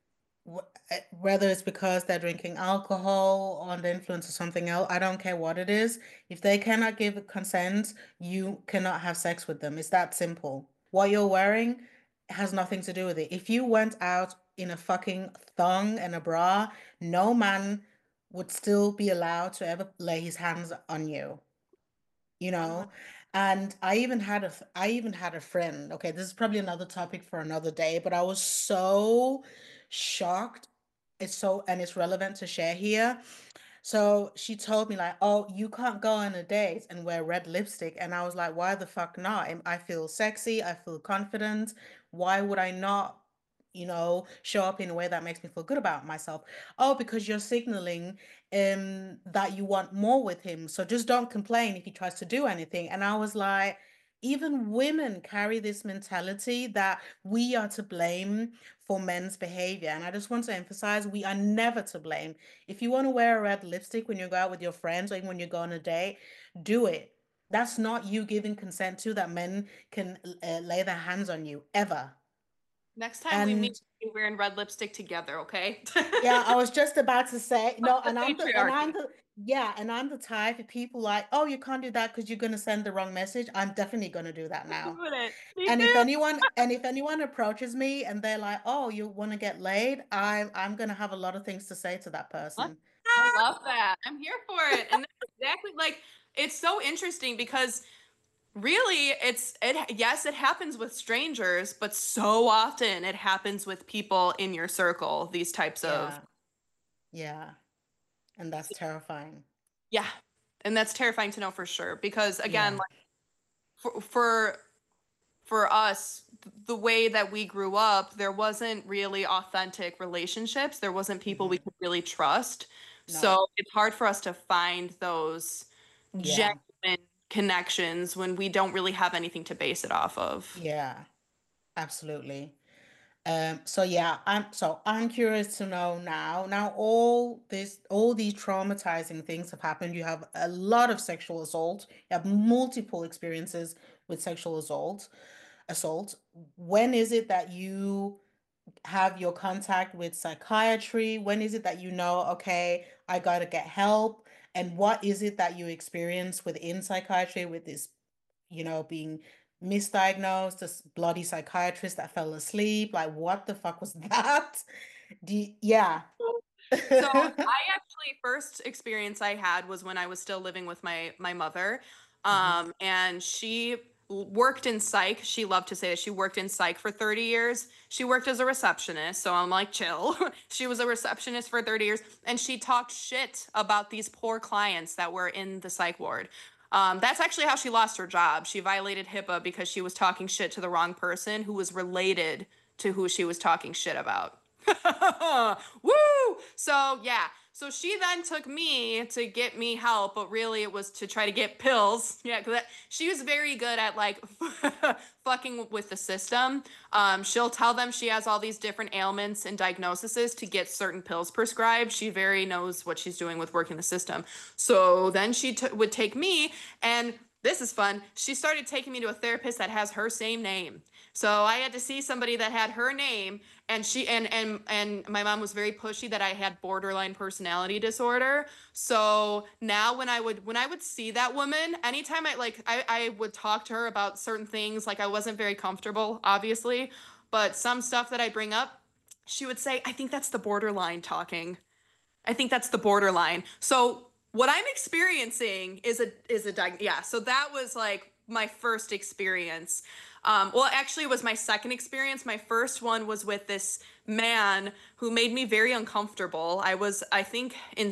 whether it's because they're drinking alcohol or under influence of something else, I don't care what it is. If they cannot give consent, you cannot have sex with them. It's that simple. What you're wearing has nothing to do with it. If you went out in a fucking thong and a bra, no man would still be allowed to ever lay his hands on you, you know? 100. And I even had a friend. Okay, this is probably another topic for another day, but I was so shocked. It's relevant to share here. So she told me like, "Oh, you can't go on a date and wear red lipstick." And I was like, "Why the fuck not? I feel sexy, I feel confident. Why would I not, show up in a way that makes me feel good about myself?" "Oh, because you're signaling that you want more with him. So just don't complain if he tries to do anything." And I was like, even women carry this mentality that we are to blame for men's behavior. And I just want to emphasize we are never to blame. If you want to wear a red lipstick when you go out with your friends or even when you go on a date, do it. That's not you giving consent to that men can lay their hands on you ever. Next time we meet, And we're wearing red lipstick together, okay? yeah, I was just about to say no, The patriarchy. and I'm the type of people like, "Oh, you can't do that because you're gonna send the wrong message." I'm definitely gonna do that I'm now. doing it. Me And if too. anyone approaches me and they're like, "Oh, you want to get laid?" I'm gonna have a lot of things to say to that person. I love that. I'm here for it. And that's exactly like it's so interesting because really yes, it happens with strangers, but so often it happens with people in your circle, these types of Yeah, yeah, and that's terrifying. yeah. And that's terrifying to know for sure because again, Yeah, like for us, the way that we grew up, there wasn't really authentic relationships. There wasn't people we hmm. could really trust. No, So it's hard for us to find those yeah, genuine connections when we don't really have anything to base it off of. yeah, absolutely. So yeah, I'm curious to know now. Now all these traumatizing things have happened. You have a lot of sexual assault. You have multiple experiences with sexual assault. When is it that you have your contact with psychiatry? When is it that you know, okay, I gotta get help? And what is it that you experience within psychiatry with this, being misdiagnosed, this bloody psychiatrist that fell asleep? Like, what the fuck was that? Yeah. So I actually first experience I had was when I was still living with my mother. Mhm. And she worked in psych. She loved to say that she worked in psych for 30 years. She worked as a receptionist, so I'm like, chill. She was a receptionist for 30 years and she talked shit about these poor clients that were in the psych ward. That's actually how she lost her job. She violated HIPAA because she was talking shit to the wrong person who was related to who she was talking shit about. Woo! So yeah. So she then took me to get me help, but really it was to try to get pills. Yeah, because she was very good at like fucking with the system. She'll tell them she has all these different ailments and diagnoses to get certain pills prescribed. She very knows what she's doing with working the system. So then she would take me, and this is fun. She started taking me to a therapist that has her same name. So I had to see somebody that had her name, and she and my mom was very pushy that I had borderline personality disorder. So now when I would see that woman, anytime I would talk to her about certain things, like I wasn't very comfortable, obviously, but some stuff that I bring up, she would say, "I think that's the borderline talking. I think that's the borderline." So what I'm experiencing is yeah. So that was like my first experience. Well, actually, it was my second experience. My first one was with this man who made me very uncomfortable. I think, in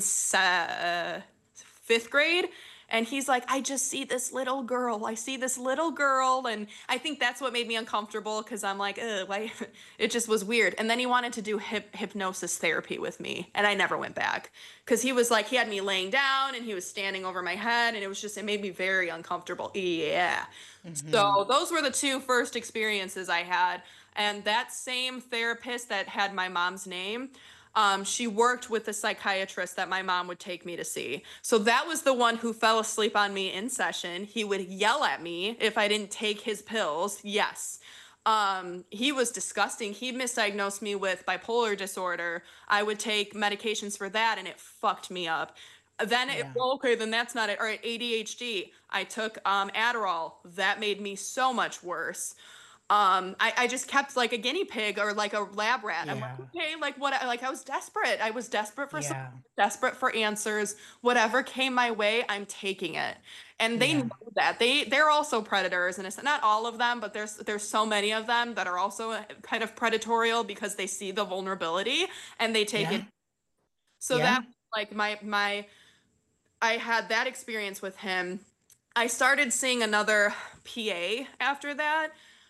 fifth grade. And he's like, I just see this little girl. I see this little girl. And I think that's what made me uncomfortable because I'm like, ugh, why? It just was weird. And then he wanted to do hypnosis therapy with me. And I never went back because he was like, he had me laying down and he was standing over my head. And it made me very uncomfortable. Yeah. So those were the two first experiences I had. And that same therapist that had my mom's name, she worked with the psychiatrist that my mom would take me to see. So that was the one who fell asleep on me in session. He would yell at me if I didn't take his pills. Yes. He was disgusting. He misdiagnosed me with bipolar disorder. I would take medications for that and it fucked me up. Then well, okay, then that's not it. All right, ADHD. I took Adderall. That made me so much worse. I just kept like a guinea pig or like a lab rat. I'm like, okay, like what? Like I was desperate. I was desperate for desperate for answers. Whatever came my way, I'm taking it. And they know that they're also predators, and it's not all of them, but there's so many of them that are also kind of predatorial because they see the vulnerability and they take it. So that like I had that experience with him. I started seeing another PA after that,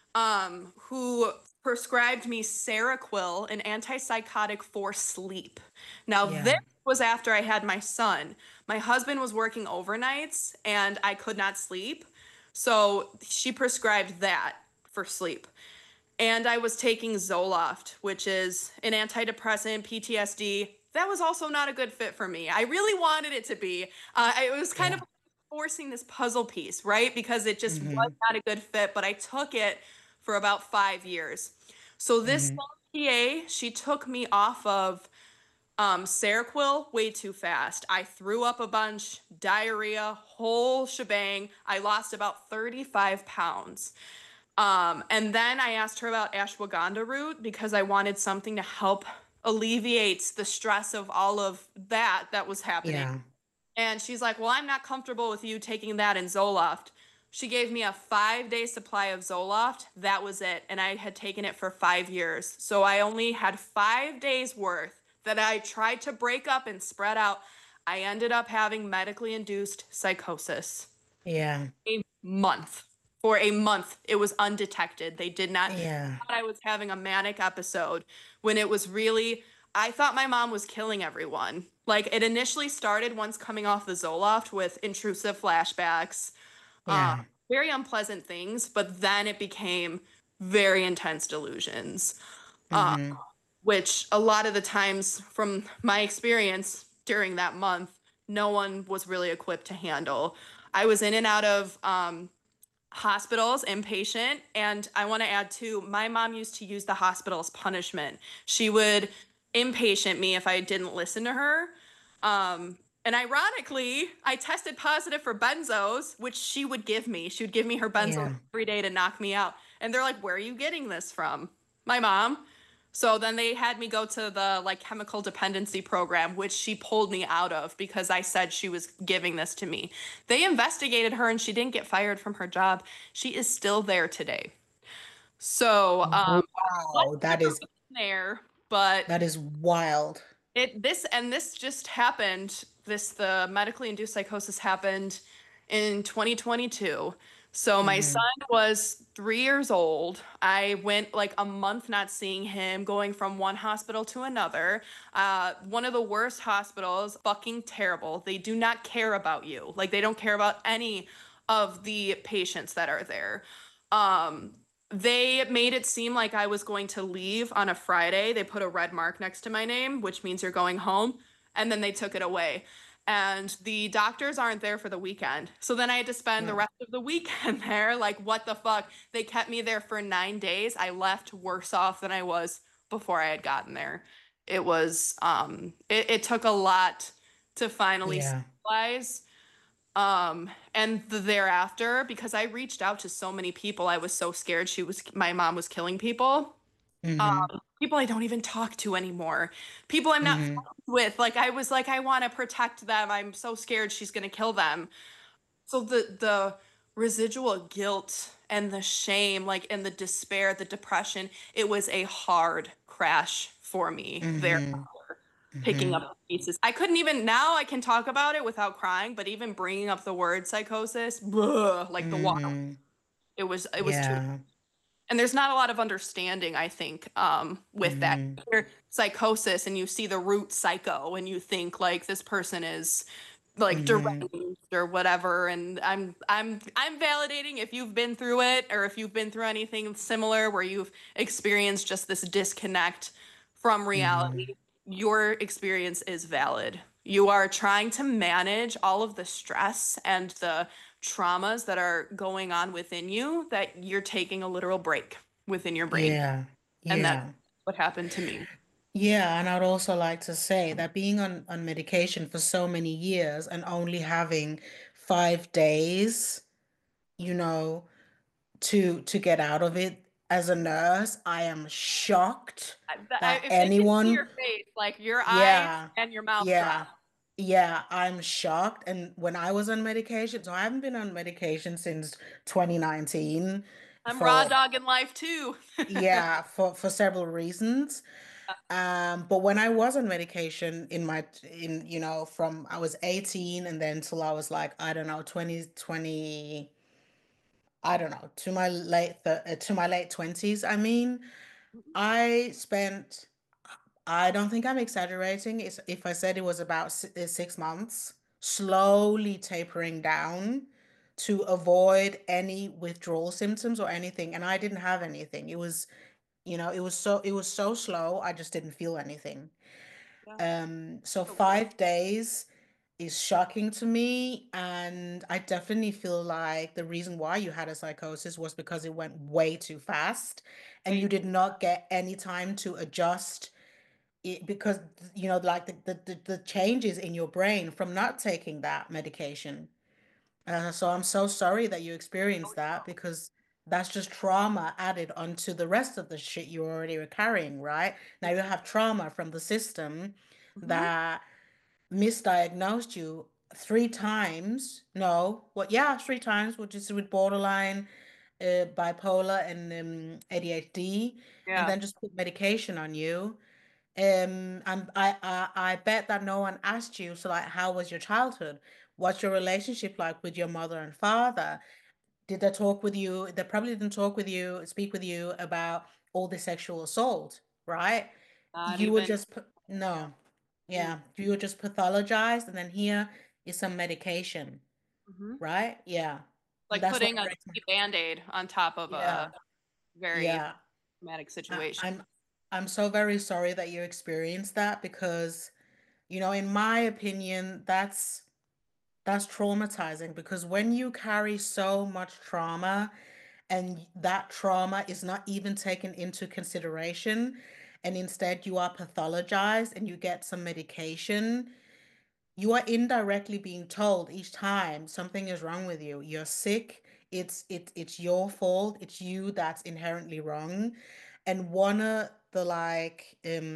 who prescribed me Seroquel, an antipsychotic for sleep. Now, this was after I had my son. My husband was working overnights and I could not sleep. So she prescribed that for sleep. And I was taking Zoloft, which is an antidepressant, PTSD. That was also not a good fit for me. I really wanted it to be. It was kind of forcing this puzzle piece, right? Because it just was not a good fit, but I took it for about 5 years. So this PA, she took me off of Seroquel way too fast. I threw up a bunch, diarrhea, whole shebang. I lost about 35 pounds. And then I asked her about ashwagandha root because I wanted something to help alleviate the stress of all of that was happening. Yeah. And she's like, well, I'm not comfortable with you taking that in Zoloft. She gave me a 5-day supply of Zoloft. That was it. And I had taken it for 5 years. So I only had 5 days worth that I tried to break up and spread out. I ended up having medically induced psychosis. Yeah. For a month, it was undetected. They did not Yeah. thought I was having a manic episode when it was really, I thought my mom was killing everyone. Like it initially started once coming off the Zoloft with intrusive flashbacks, Yeah. very unpleasant things, but then it became very intense delusions, which a lot of the times from my experience during that month, no one was really equipped to handle. I was in and out of hospitals, inpatient, and I want to add too, my mom used to use the hospital as punishment. She would inpatient me if I didn't listen to her. And ironically, I tested positive for benzos, which she would give me. She would give me her benzos every day to knock me out. And they're like, where are you getting this from? My mom. So then they had me go to the like chemical dependency program, which she pulled me out of because I said she was giving this to me. They investigated her and she didn't get fired from her job. She is still there today. So wow, that is there, but that is wild. This just happened. The medically induced psychosis happened in 2022. So my son was 3 years old. I went like a month not seeing him, going from one hospital to another. One of the worst hospitals, fucking terrible. They do not care about you. Like they don't care about any of the patients that are there. They made it seem like I was going to leave on a Friday. They put a red mark next to my name, which means you're going home. And then they took it away. And the doctors aren't there for the weekend. So then I had to spend the rest of the weekend there. Like, what the fuck? They kept me there for 9 days. I left worse off than I was before I had gotten there. It was, it took a lot to finally stabilize. And thereafter, because I reached out to so many people, I was so scared my mom was killing people. people I don't even talk to anymore, people I'm not Mm-hmm. friends with. Like I was like, I want to protect them. I'm so scared she's gonna kill them. So the residual guilt and the shame, like and the despair, the depression, it was a hard crash for me there, Mm-hmm. picking Mm-hmm. up the pieces. I couldn't even now I can talk about it without crying, but even bringing up the word psychosis, like the water, Mm-hmm. it was too. Yeah. And there's not a lot of understanding, I think, with that. Mm-hmm. You hear psychosis and you see the root psycho and you think like this person is like Mm-hmm. deranged or whatever. And I'm validating if you've been through it or if you've been through anything similar where you've experienced just this disconnect from Mm-hmm. reality. Your experience is valid. You are trying to manage all of the stress and the traumas that are going on within you, that you're taking a literal break within your brain. Yeah. And that's Yeah. what happened to me. Yeah, and I'd also like to say that being on medication for so many years and only having 5 days, you know, to get out of it as a nurse, I am shocked that If they can see anyone, your face, like your eyes yeah, and your mouth drop. yeah, yeah, I'm shocked. And when I was on medication, so I haven't been on medication since 2019 I'm raw for, dog in life too. yeah, for several reasons. But when I was on medication from I was 18 and then till I was like, I don't know, 2020, I don't know, to my late 20s, I mean, I spent, I don't think I'm exaggerating if I said it was about 6 months, slowly tapering down to avoid any withdrawal symptoms or anything. And I didn't have anything. It was so slow, I just didn't feel anything. Yeah. So So weird. 5 days is shocking to me, and I definitely feel like the reason why you had a psychosis was because it went way too fast, and you Wait. did not get any time to adjust it because like the changes in your brain from not taking that medication. So I'm so sorry that you experienced that because that's just trauma added onto the rest of the shit you already were carrying, right? Now you have trauma from the system Mm-hmm. that misdiagnosed you 3 times. No, what? Yeah, 3 times, which is with borderline, bipolar, and ADHD, and Yeah. then just put medication on you. And I bet that no one asked you, so like, how was your childhood? What's your relationship like with your mother and father? Did they talk with you? They probably didn't speak with you about all the sexual assault, right? Not You were even. just, no, Mm-hmm. yeah, you were just pathologized, and then here is some medication, right? Yeah. Like That's putting what a breaks my, cheap band-aid on top of a yeah, very yeah. traumatic I, situation. I'm I'm so very sorry that you experienced that because in my opinion, that's traumatizing because when you carry so much trauma and that trauma is not even taken into consideration, and instead you are pathologized and you get some medication, you are indirectly being told each time something is wrong with you. You're sick. It's your fault. It's you that's inherently wrong. And one of the like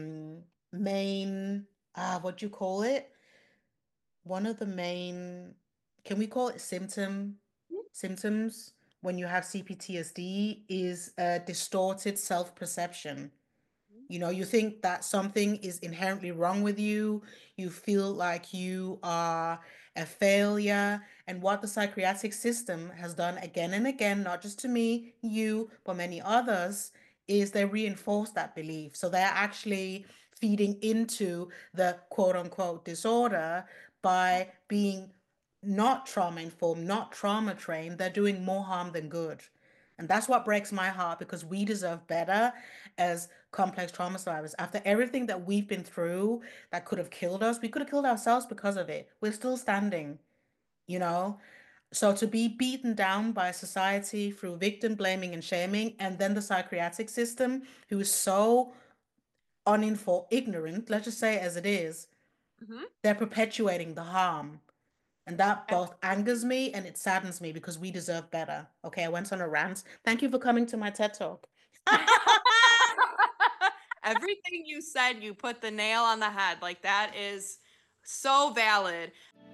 main what do you call it? One of the main, can we call it symptoms when you have CPTSD is a distorted self-perception. You think that something is inherently wrong with you. You feel like you are a failure. And what the psychiatric system has done again and again, not just to me, you, but many others, is they reinforce that belief. So they're actually feeding into the quote unquote disorder by being not trauma informed, not trauma trained. They're doing more harm than good. And that's what breaks my heart because we deserve better as complex trauma survivors. After everything that we've been through that could have killed us, we could have killed ourselves because of it. We're still standing, you know? So to be beaten down by society through victim blaming and shaming, and then the psychiatric system, who is so uninformed, ignorant, let's just say it as it is, Mm-hmm. they're perpetuating the harm. And that both angers me and it saddens me because we deserve better. Okay, I went on a rant. Thank you for coming to my TED Talk. Everything you said, you put the nail on the head. Like that is so valid.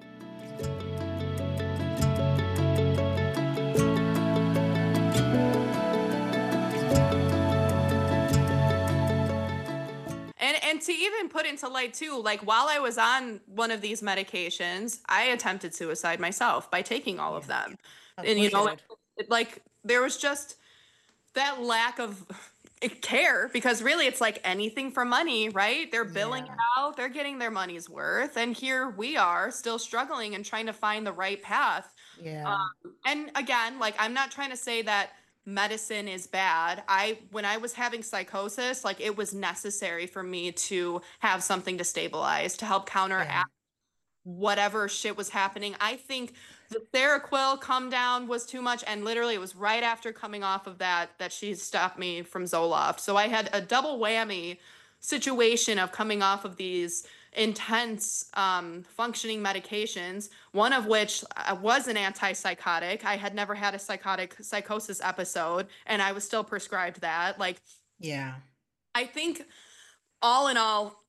And to even put into light too, like while I was on one of these medications, I attempted suicide myself by taking all of Yeah. them. Of And you course you know, would. like there was just that lack of care because really it's like anything for money, right? They're billing it Yeah. out, they're getting their money's worth, and here we are still struggling and trying to find the right path. Yeah. And again, like I'm not trying to say that medicine is bad. When I was having psychosis, like it was necessary for me to have something to stabilize, to help Yeah. counteract whatever shit was happening. I think the Seroquel come down was too much, and literally it was right after coming off of that she stopped me from Zoloft. So I had a double whammy situation of coming off of these intense functioning medications, one of which was an antipsychotic. I had never had a psychosis episode, and I was still prescribed that. Like, Yeah. I think all in all,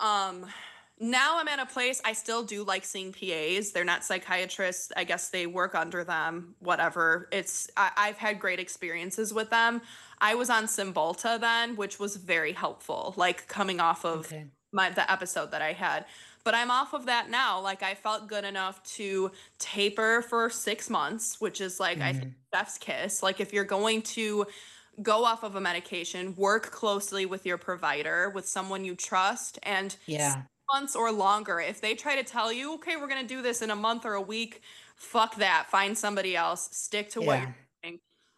now I'm at a place I still do like seeing PAs. They're not psychiatrists. I guess they work under them, whatever. I've had great experiences with them. I was on Cymbalta then, which was very helpful, like coming off of Okay. the episode that I had. But I'm off of that now. Like I felt good enough to taper for 6 months, which is like I think Mm-hmm. chef's kiss. Like if you're going to go off of a medication, work closely with your provider, with someone you trust, and Yeah. months or longer. If they try to tell you, okay, we're going to do this in a month or a week, fuck that. Find somebody else. Stick to what you're Yeah. doing.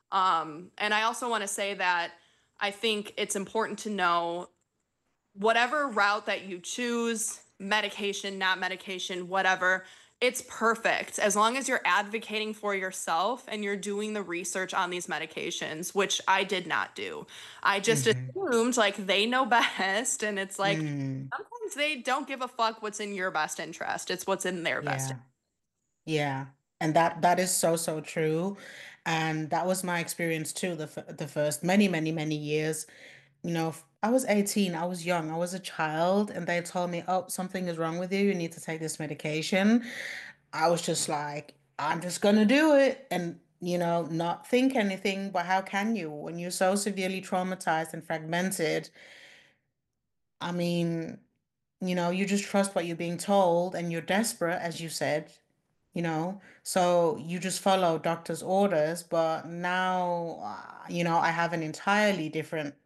And I also want to say that I think it's important to know whatever route that you choose, medication, not medication, whatever, it's perfect as long as you're advocating for yourself and you're doing the research on these medications, which I did not do. I just Mm-hmm. assumed like they know best, and it's like Mm. sometimes they don't give a fuck what's in your best interest. It's what's in their best. Yeah. Yeah. And that is so, so true. And that was my experience too, the first many, many, many years. I was 18, I was young, I was a child, and they told me, oh, something is wrong with you, you need to take this medication. I was just like, I'm just gonna do it and, not think anything. But how can you when you're so severely traumatized and fragmented? I mean, you just trust what you're being told and you're desperate, as you said, so you just follow doctor's orders. But now, I have an entirely different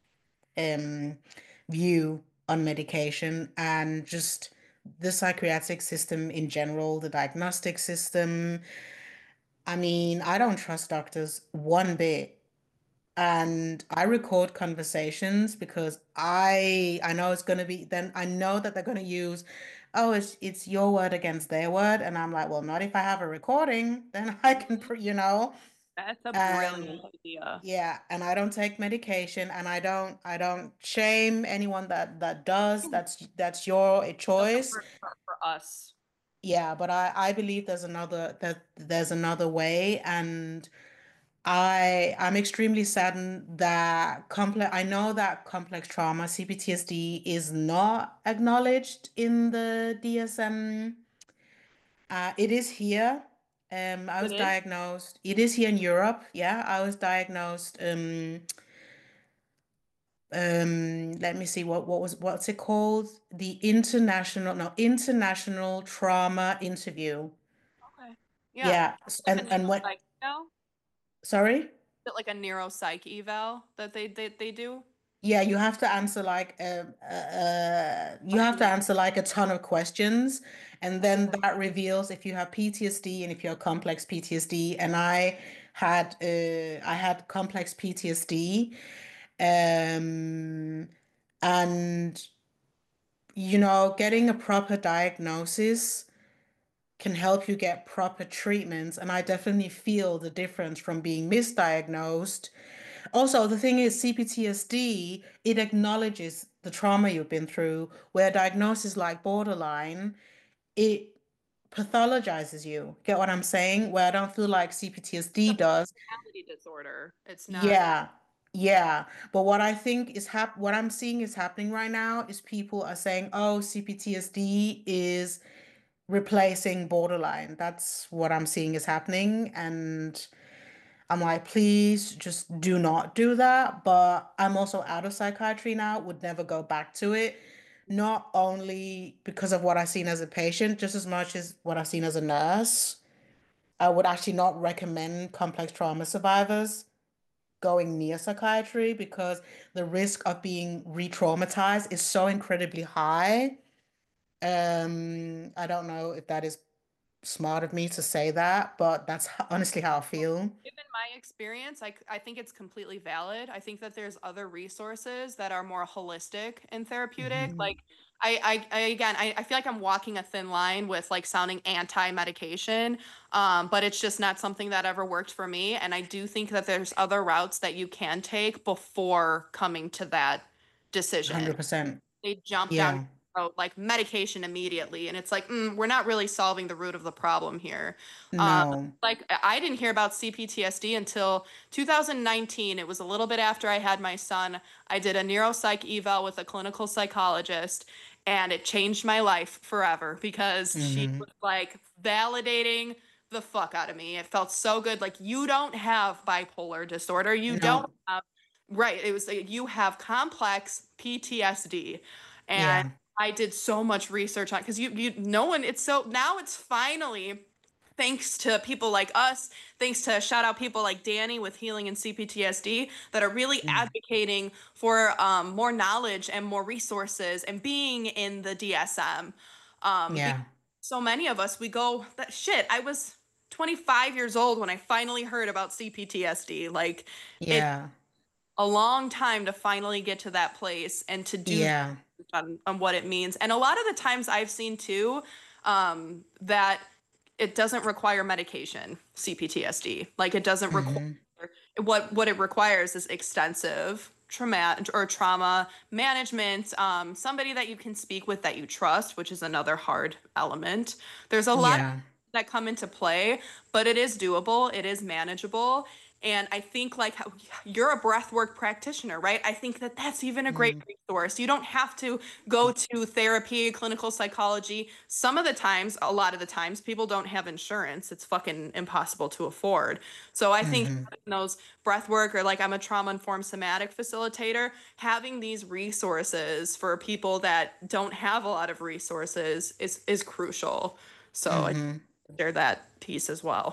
um, view on medication and just the psychiatric system in general, the diagnostic system. I mean, I don't trust doctors one bit. And I record conversations because I know it's gonna be then I know that they're gonna use, oh, it's your word against their word. And I'm like, well, not if I have a recording, then I can, That's a and brilliant idea. yeah, and I don't take medication, and I don't shame anyone that does. That's your choice. For us. Yeah, but I believe there's another way, and I'm extremely saddened that complex I know that complex trauma, CPTSD, is not acknowledged in the DSM. It is here. I It was is? diagnosed. It is here in Europe. Yeah, I was diagnosed. Let me see what's it called? The international trauma interview. Okay. Yeah. Yeah, Like a and what? neuropsych eval? Is Sorry? it like a neuropsych eval that they do? Yeah, you have to answer you What have an to answer like a ton of questions, and okay. then that reveals if you have PTSD and if you have complex PTSD. And I had complex PTSD, um, and getting a proper diagnosis can help you get proper treatments. And I definitely feel the difference from being misdiagnosed. Also, the thing is, CPTSD, it acknowledges the trauma you've been through, where diagnosis like borderline, it pathologizes you. Get what I'm saying? Where I don't feel like CPTSD A does. personality disorder. It's not. Yeah. Yeah, but what I think is what I'm seeing is happening right now is people are saying, "Oh, CPTSD is replacing borderline." That's what I'm seeing is happening, and I'm like, please just do not do that. But I'm also out of psychiatry now, would never go back to it. Not only because of what I've seen as a patient, just as much as what I've seen as a nurse. I would actually not recommend complex trauma survivors going near psychiatry because the risk of being re-traumatized is so incredibly high. I don't know if that is smart of me to say that, but that's honestly how I feel. Given my experience, I think it's completely valid. I think that there's other resources that are more holistic and therapeutic. Mhm. Like I feel like I'm walking a thin line with like sounding anti-medication, but it's just not something that ever worked for me. And I do think that there's other routes that you can take before coming to that decision. 100%. They jump down your Yeah. throat, like medication immediately, and it's like we're not really solving the root of the problem here. No. Like I didn't hear about CPTSD until 2019. It was a little bit after I had my son. I did a neuropsych eval with a clinical psychologist, and it changed my life forever because she Hmm. was like validating the fuck out of me. It felt so good. Like, you don't have bipolar disorder. You don't No. have, right. It was like, you have complex PTSD. And Yeah. I did so much research on, because no one, it's so, now it's finally, thanks to people like us, thanks to shout out people like Danny with Healing and CPTSD, that are really Mm. advocating for more knowledge and more resources and being in the DSM. Because Yeah. so many of us, we go, that shit, I was 25 years old when I finally heard about CPTSD. Like, it Yeah. a long time to finally get to that place and to do Yeah. on what it means. And a lot of the times I've seen too, that it doesn't require medication, CPTSD. Like, it doesn't require, Hmm. what it requires is extensive trauma management, somebody that you can speak with that you trust, which is another hard element. There's a lot Yeah. that come into play, but it is doable, it is manageable. And I think, like, how you're a breathwork practitioner, right? I think that that's even a great Mm. resource. You don't have to go to therapy, clinical psychology. Some of the times, a lot of the times, people don't have insurance. It's fucking impossible to afford. So I think Hmm. having those breathwork, or like, I'm a trauma-informed somatic facilitator, having these resources for people that don't have a lot of resources is crucial. So I Hmm. share that piece as well.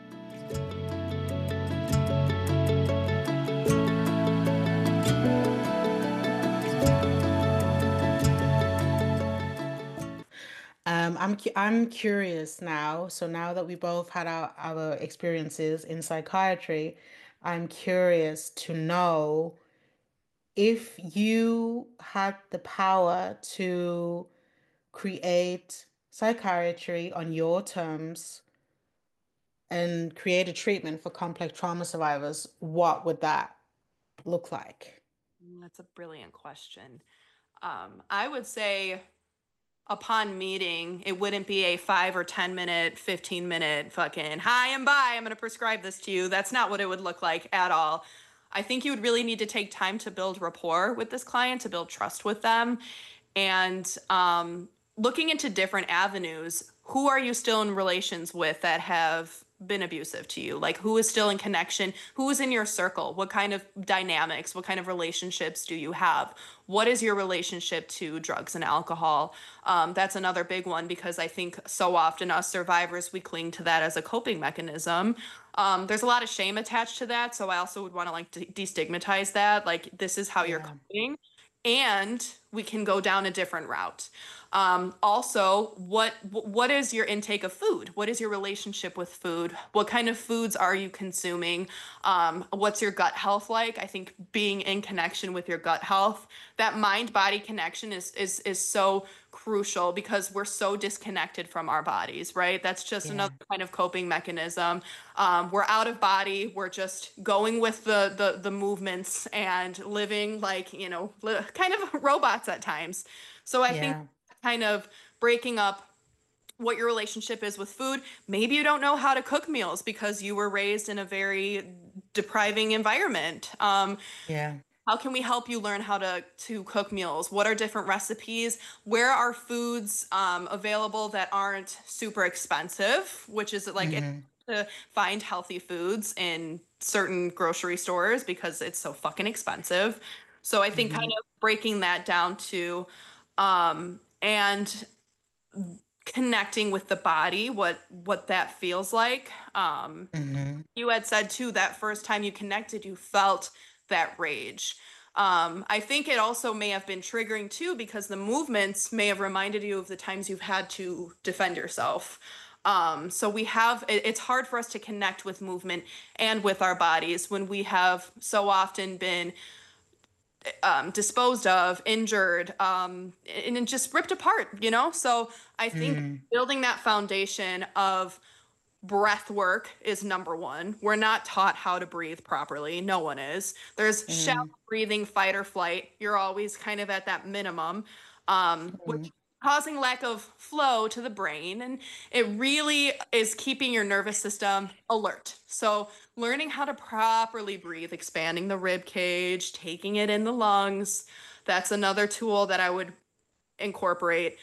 I'm curious now. So now that we both had our experiences in psychiatry, I'm curious to know if you had the power to create psychiatry on your terms and create a treatment for complex trauma survivors, what would that look like? That's a brilliant question. I would say, upon meeting, it wouldn't be a 5 or 10 minute, 15-minute fucking hi and bye, I'm going to prescribe this to you. That's not what it would look like at all. I think you would really need to take time to build rapport with this client, to build trust with them, and looking into different avenues. Who are you still in relations with that have been abusive to you? Like, who is still in connection? Who is in your circle? What kind of dynamics, what kind of relationships do you have? What is your relationship to drugs and alcohol? That's another big one, because I think so often us survivors, we cling to that as a coping mechanism. There's a lot of shame attached to that, so I also would want to, like, destigmatize that. Like, this is how you're Yeah. coping, and we can go down a different route. Also, what is your intake of food? What is your relationship with food? What kind of foods are you consuming? What's your gut health like? I think being in connection with your gut health, that mind body connection is so crucial, because we're so disconnected from our bodies, right? That's just Yeah. another kind of coping mechanism. We're out of body. We're just going with the movements and living like, kind of robots at times. So I think Yeah. kind of breaking up what your relationship is with food. Maybe you don't know how to cook meals because you were raised in a very depriving environment. Yeah. How can we help you learn how to cook meals? What are different recipes? Where are foods available that aren't super expensive? Which is like it's Mm-hmm. to find healthy foods in certain grocery stores because it's so fucking expensive. So I think kind Mm-hmm. of breaking that down to and connecting with the body, what that feels like. Mm-hmm. You had said too that first time you connected, you felt that rage. I think it also may have been triggering too because the movements may have reminded you of the times you've had to defend yourself. So it's hard for us to connect with movement and with our bodies when we have so often been disposed of, injured, and it just ripped apart, you know? So I think Mm-hmm. building that foundation of breath work is number one. We're not taught how to breathe properly. No one is. There's shallow Mm-hmm. breathing, fight or flight. You're always kind of at that minimum, which causing lack of flow to the brain. And it really is keeping your nervous system alert. So learning how to properly breathe, expanding the rib cage, taking it in the lungs. That's another tool that I would incorporate.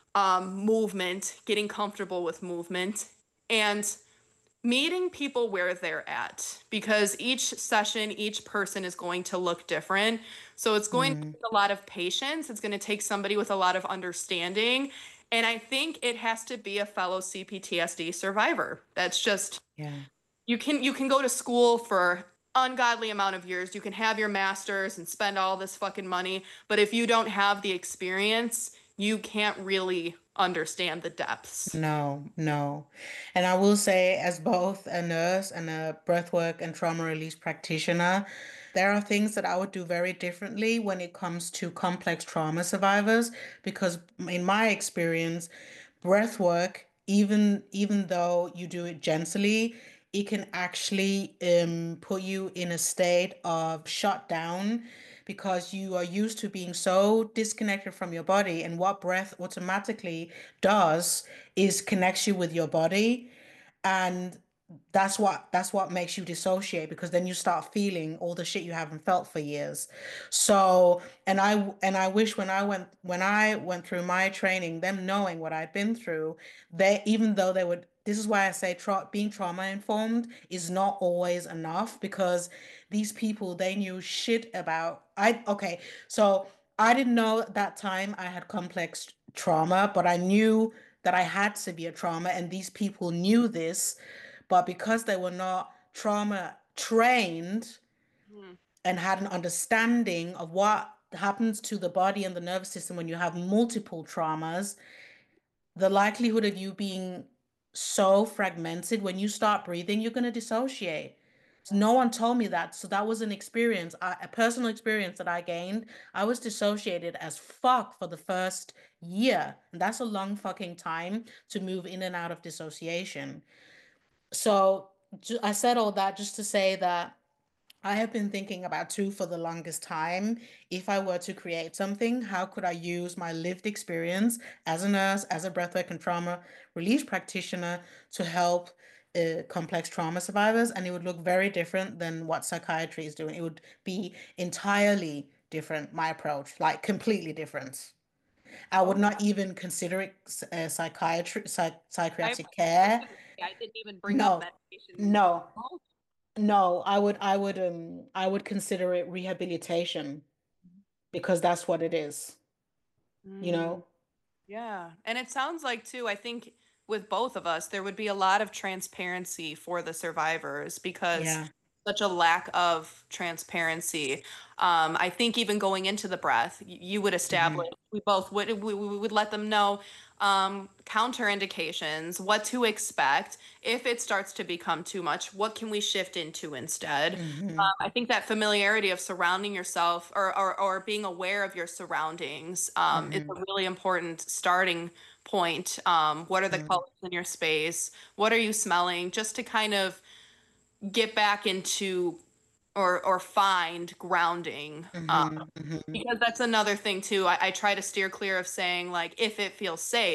Movement, getting comfortable with movement, and meeting people where they're at because each session, each person is going to look different. So it's going to Mm-hmm. take a lot of patience. It's going to take somebody with a lot of understanding. And I think it has to be a fellow CPTSD survivor. That's just Yeah. you can go to school for ungodly amount of years. You can have your masters and spend all this fucking money, but if you don't have the experience, you can't really understand the depths. No, no. And I will say, as both a nurse and a breathwork and trauma release practitioner, there are things that I would do very differently when it comes to complex trauma survivors, because in my experience, breathwork, even though you do it gently, it can actually put you in a state of shutdown because you are used to being so disconnected from your body. And what breath automatically does is connects you with your body. And that's what makes you dissociate because then you start feeling all the shit you haven't felt for years. So, and I wish when I went through my training, them knowing what I'd been through, they even though they would this is why I say being trauma informed is not always enough because these people they knew shit about so I didn't know at that time I had complex trauma, but I knew that I had severe trauma, and these people knew this, but because they were not trauma trained Hmm. and had an understanding of what happens to the body and the nervous system when you have multiple traumas, the likelihood of you being so fragmented when you start breathing, you're going to dissociate. No one told me that. So that was an experience, a personal experience that I gained. I was dissociated as fuck for the first year. And that's a long fucking time to move in and out of dissociation. So I said all that just to say that I have been thinking about too for the longest time. If I were to create something, how could I use my lived experience as a nurse, as a breathwork and trauma relief practitioner to help complex trauma survivors? And it would look very different than what psychiatry is doing. It would be entirely different, my approach, like completely different. I would Okay. not even consider it I psychiatric was care. gonna say, I didn't even bring up No, medication. no. Oh. No, I would consider it rehabilitation because that's what it is, you Mm, know? yeah. And it sounds like too, I think with both of us, there would be a lot of transparency for the survivors because Yeah. such a lack of transparency. I think even going into the breath, you would establish, Hmm. we both would, we would let them know counter indications, what to expect. If it starts to become too much, what can we shift into instead? Hmm. I think that familiarity of surrounding yourself or being aware of your surroundings is Hmm. a really important starting point. What are the Hmm. colors in your space? What are you smelling? Just to kind of get back into or find grounding. Hmm. Hmm. Because that's another thing too. I try to steer clear of saying like if it feels safe,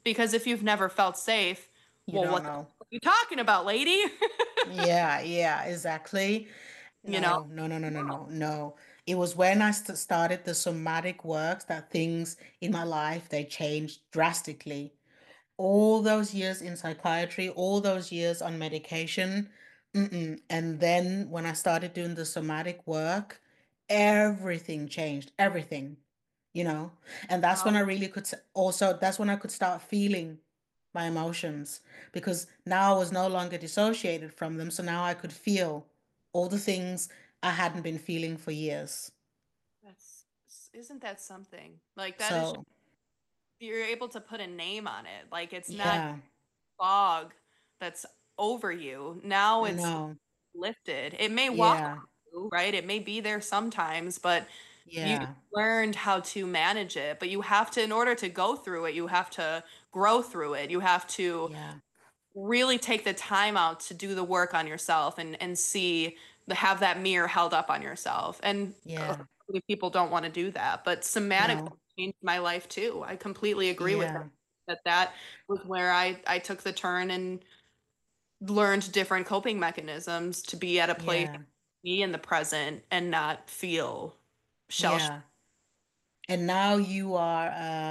Because if you've never felt safe, You well, don't what the know. fuck are you talking about, lady? Yeah, yeah, exactly. You know? No, no, no, no, no, no, no. It was when I started the somatic work that things in my life they changed drastically. All those years in psychiatry, all those years on medication, And then when I started doing the somatic work, everything changed, everything, you know. And that's when I Wow. really also, that's when I could start feeling my emotions because now I was no longer dissociated from them. So now I could feel all the things I hadn't been feeling for years. That's isn't that something? Like that is So, you're able to put a name on it. Like it's not yeah, fog that's over you. Now it's no, lifted. It may walk yeah, over you, right? It may be there sometimes, but you yeah, learned how to manage it. But you have to, in order to go through it, you have to grow through it. You have to yeah, really take the time out to do the work on yourself and see have that mirror held up on yourself. And yeah, many people don't want to do that, but somatic no, changed my life too. I completely agree with yeah, that. That was where I took the turn and learned different coping mechanisms to be at a place, yeah, be in the present and not feel shell. yeah. And now you are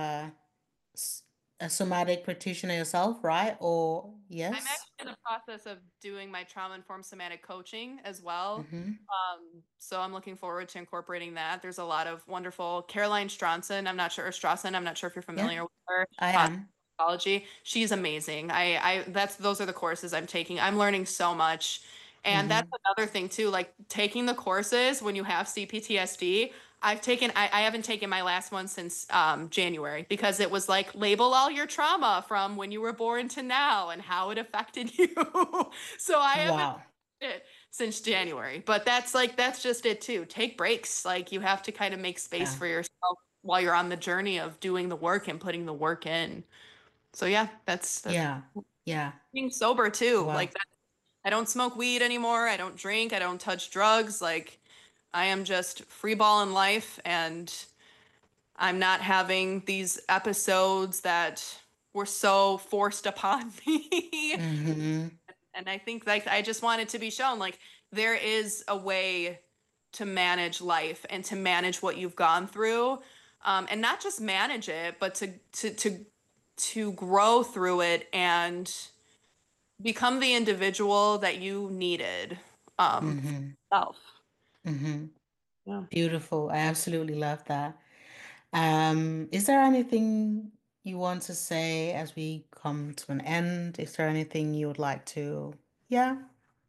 s- a somatic practitioner yourself, right? Or I'm yes? actually in the process of doing my trauma-informed somatic coaching as well. Mm-hmm. So I'm looking forward to incorporating that. There's a lot of wonderful Caroline Stronson. I'm not sure if you're Yeah, familiar with her. I am. Psychology. She's amazing. Those are the courses I'm taking. I'm learning so much. And that's Mm-hmm. another thing too, like taking the courses when you have CPTSD. I haven't taken my last one since January because it was like label all your trauma from when you were born to now and how it affected you. So I haven't Wow. it since January. But that's just it too. Take breaks. Like you have to kind of make space Yeah. for yourself while you're on the journey of doing the work and putting the work in. So yeah, that's Yeah. Yeah. being sober too. Wow. Like that, I don't smoke weed anymore. I don't drink. I don't touch drugs. Like I am just free ball in life and I'm not having these episodes that were so forced upon me. Mm-hmm. And I think like I just wanted to be shown like there is a way to manage life and to manage what you've gone through. And not just manage it, but to grow through it and become the individual that you needed for Mm-hmm. yourself. Mm-hmm. Yeah. Beautiful. I absolutely love that. Is there anything you want to say as we come to an end? Is there anything you would like to? Yeah.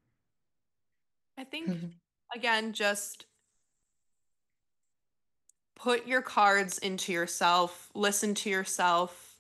I think Mm-hmm. again, just put your cards into yourself, listen to yourself,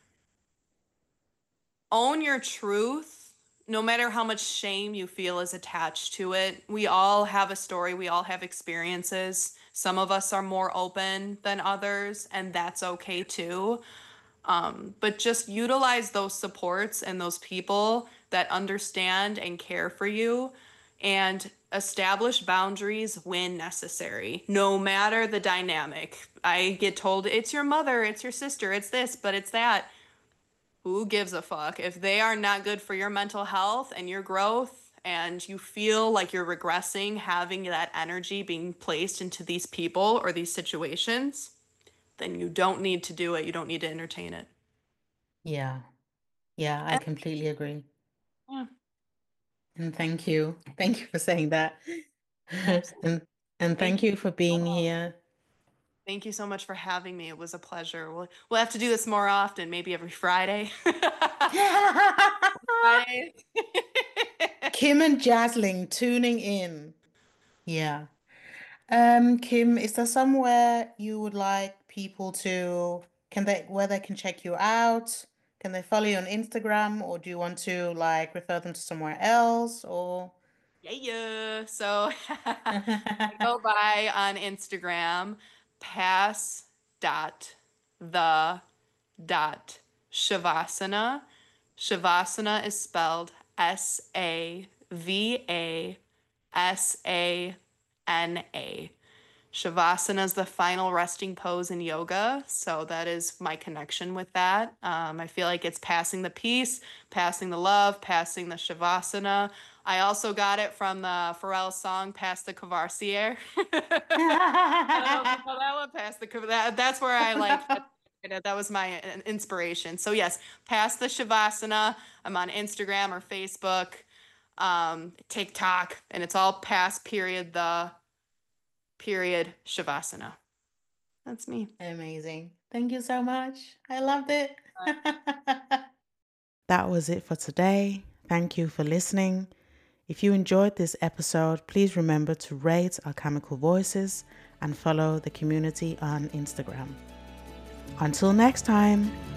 own your truth, no matter how much shame you feel is attached to it. We all have a story, we all have experiences. Some of us are more open than others, and that's okay too. But just utilize those supports and those people that understand and care for you and establish boundaries when necessary, no matter the dynamic. I get told it's your mother, it's your sister, it's this, but it's that. Who gives a fuck? If they are not good for your mental health and your growth, and you feel like you're regressing, having that energy being placed into these people or these situations, then you don't need to do it. You don't need to entertain it. Yeah. Yeah, I And, completely agree. yeah, And thank you. Thank you for saying that. absolutely. And and Thank thank you. you for being here. Thank you so much for having me. It was a pleasure. We'll have to do this more often, maybe every Friday. Friday. Kim and Jasling tuning in. Yeah. Kim, is there somewhere you would like people to, can they, where they can check you out? Can they follow you on Instagram or do you want to like refer them to somewhere else or? Yeah, yeah. So I go by on Instagram, pass dot the dot Shavasana. Shavasana is spelled SAVASANA. Shavasana is the final resting pose in yoga. So that is my connection with that. I feel like it's passing the peace, passing the love, passing the Shavasana. I also got it from the Pharrell song, Pass the Courvoisier. That one, Pass the that's where I like that was my inspiration. So yes, pass the Shavasana. I'm on Instagram or Facebook, TikTok, and it's all pass period the period Shavasana. That's me. Amazing. Thank you so much. I loved it. That was it for today. Thank you for listening. If you enjoyed this episode, please remember to rate Alchemical Voices and follow the community on Instagram. Until next time.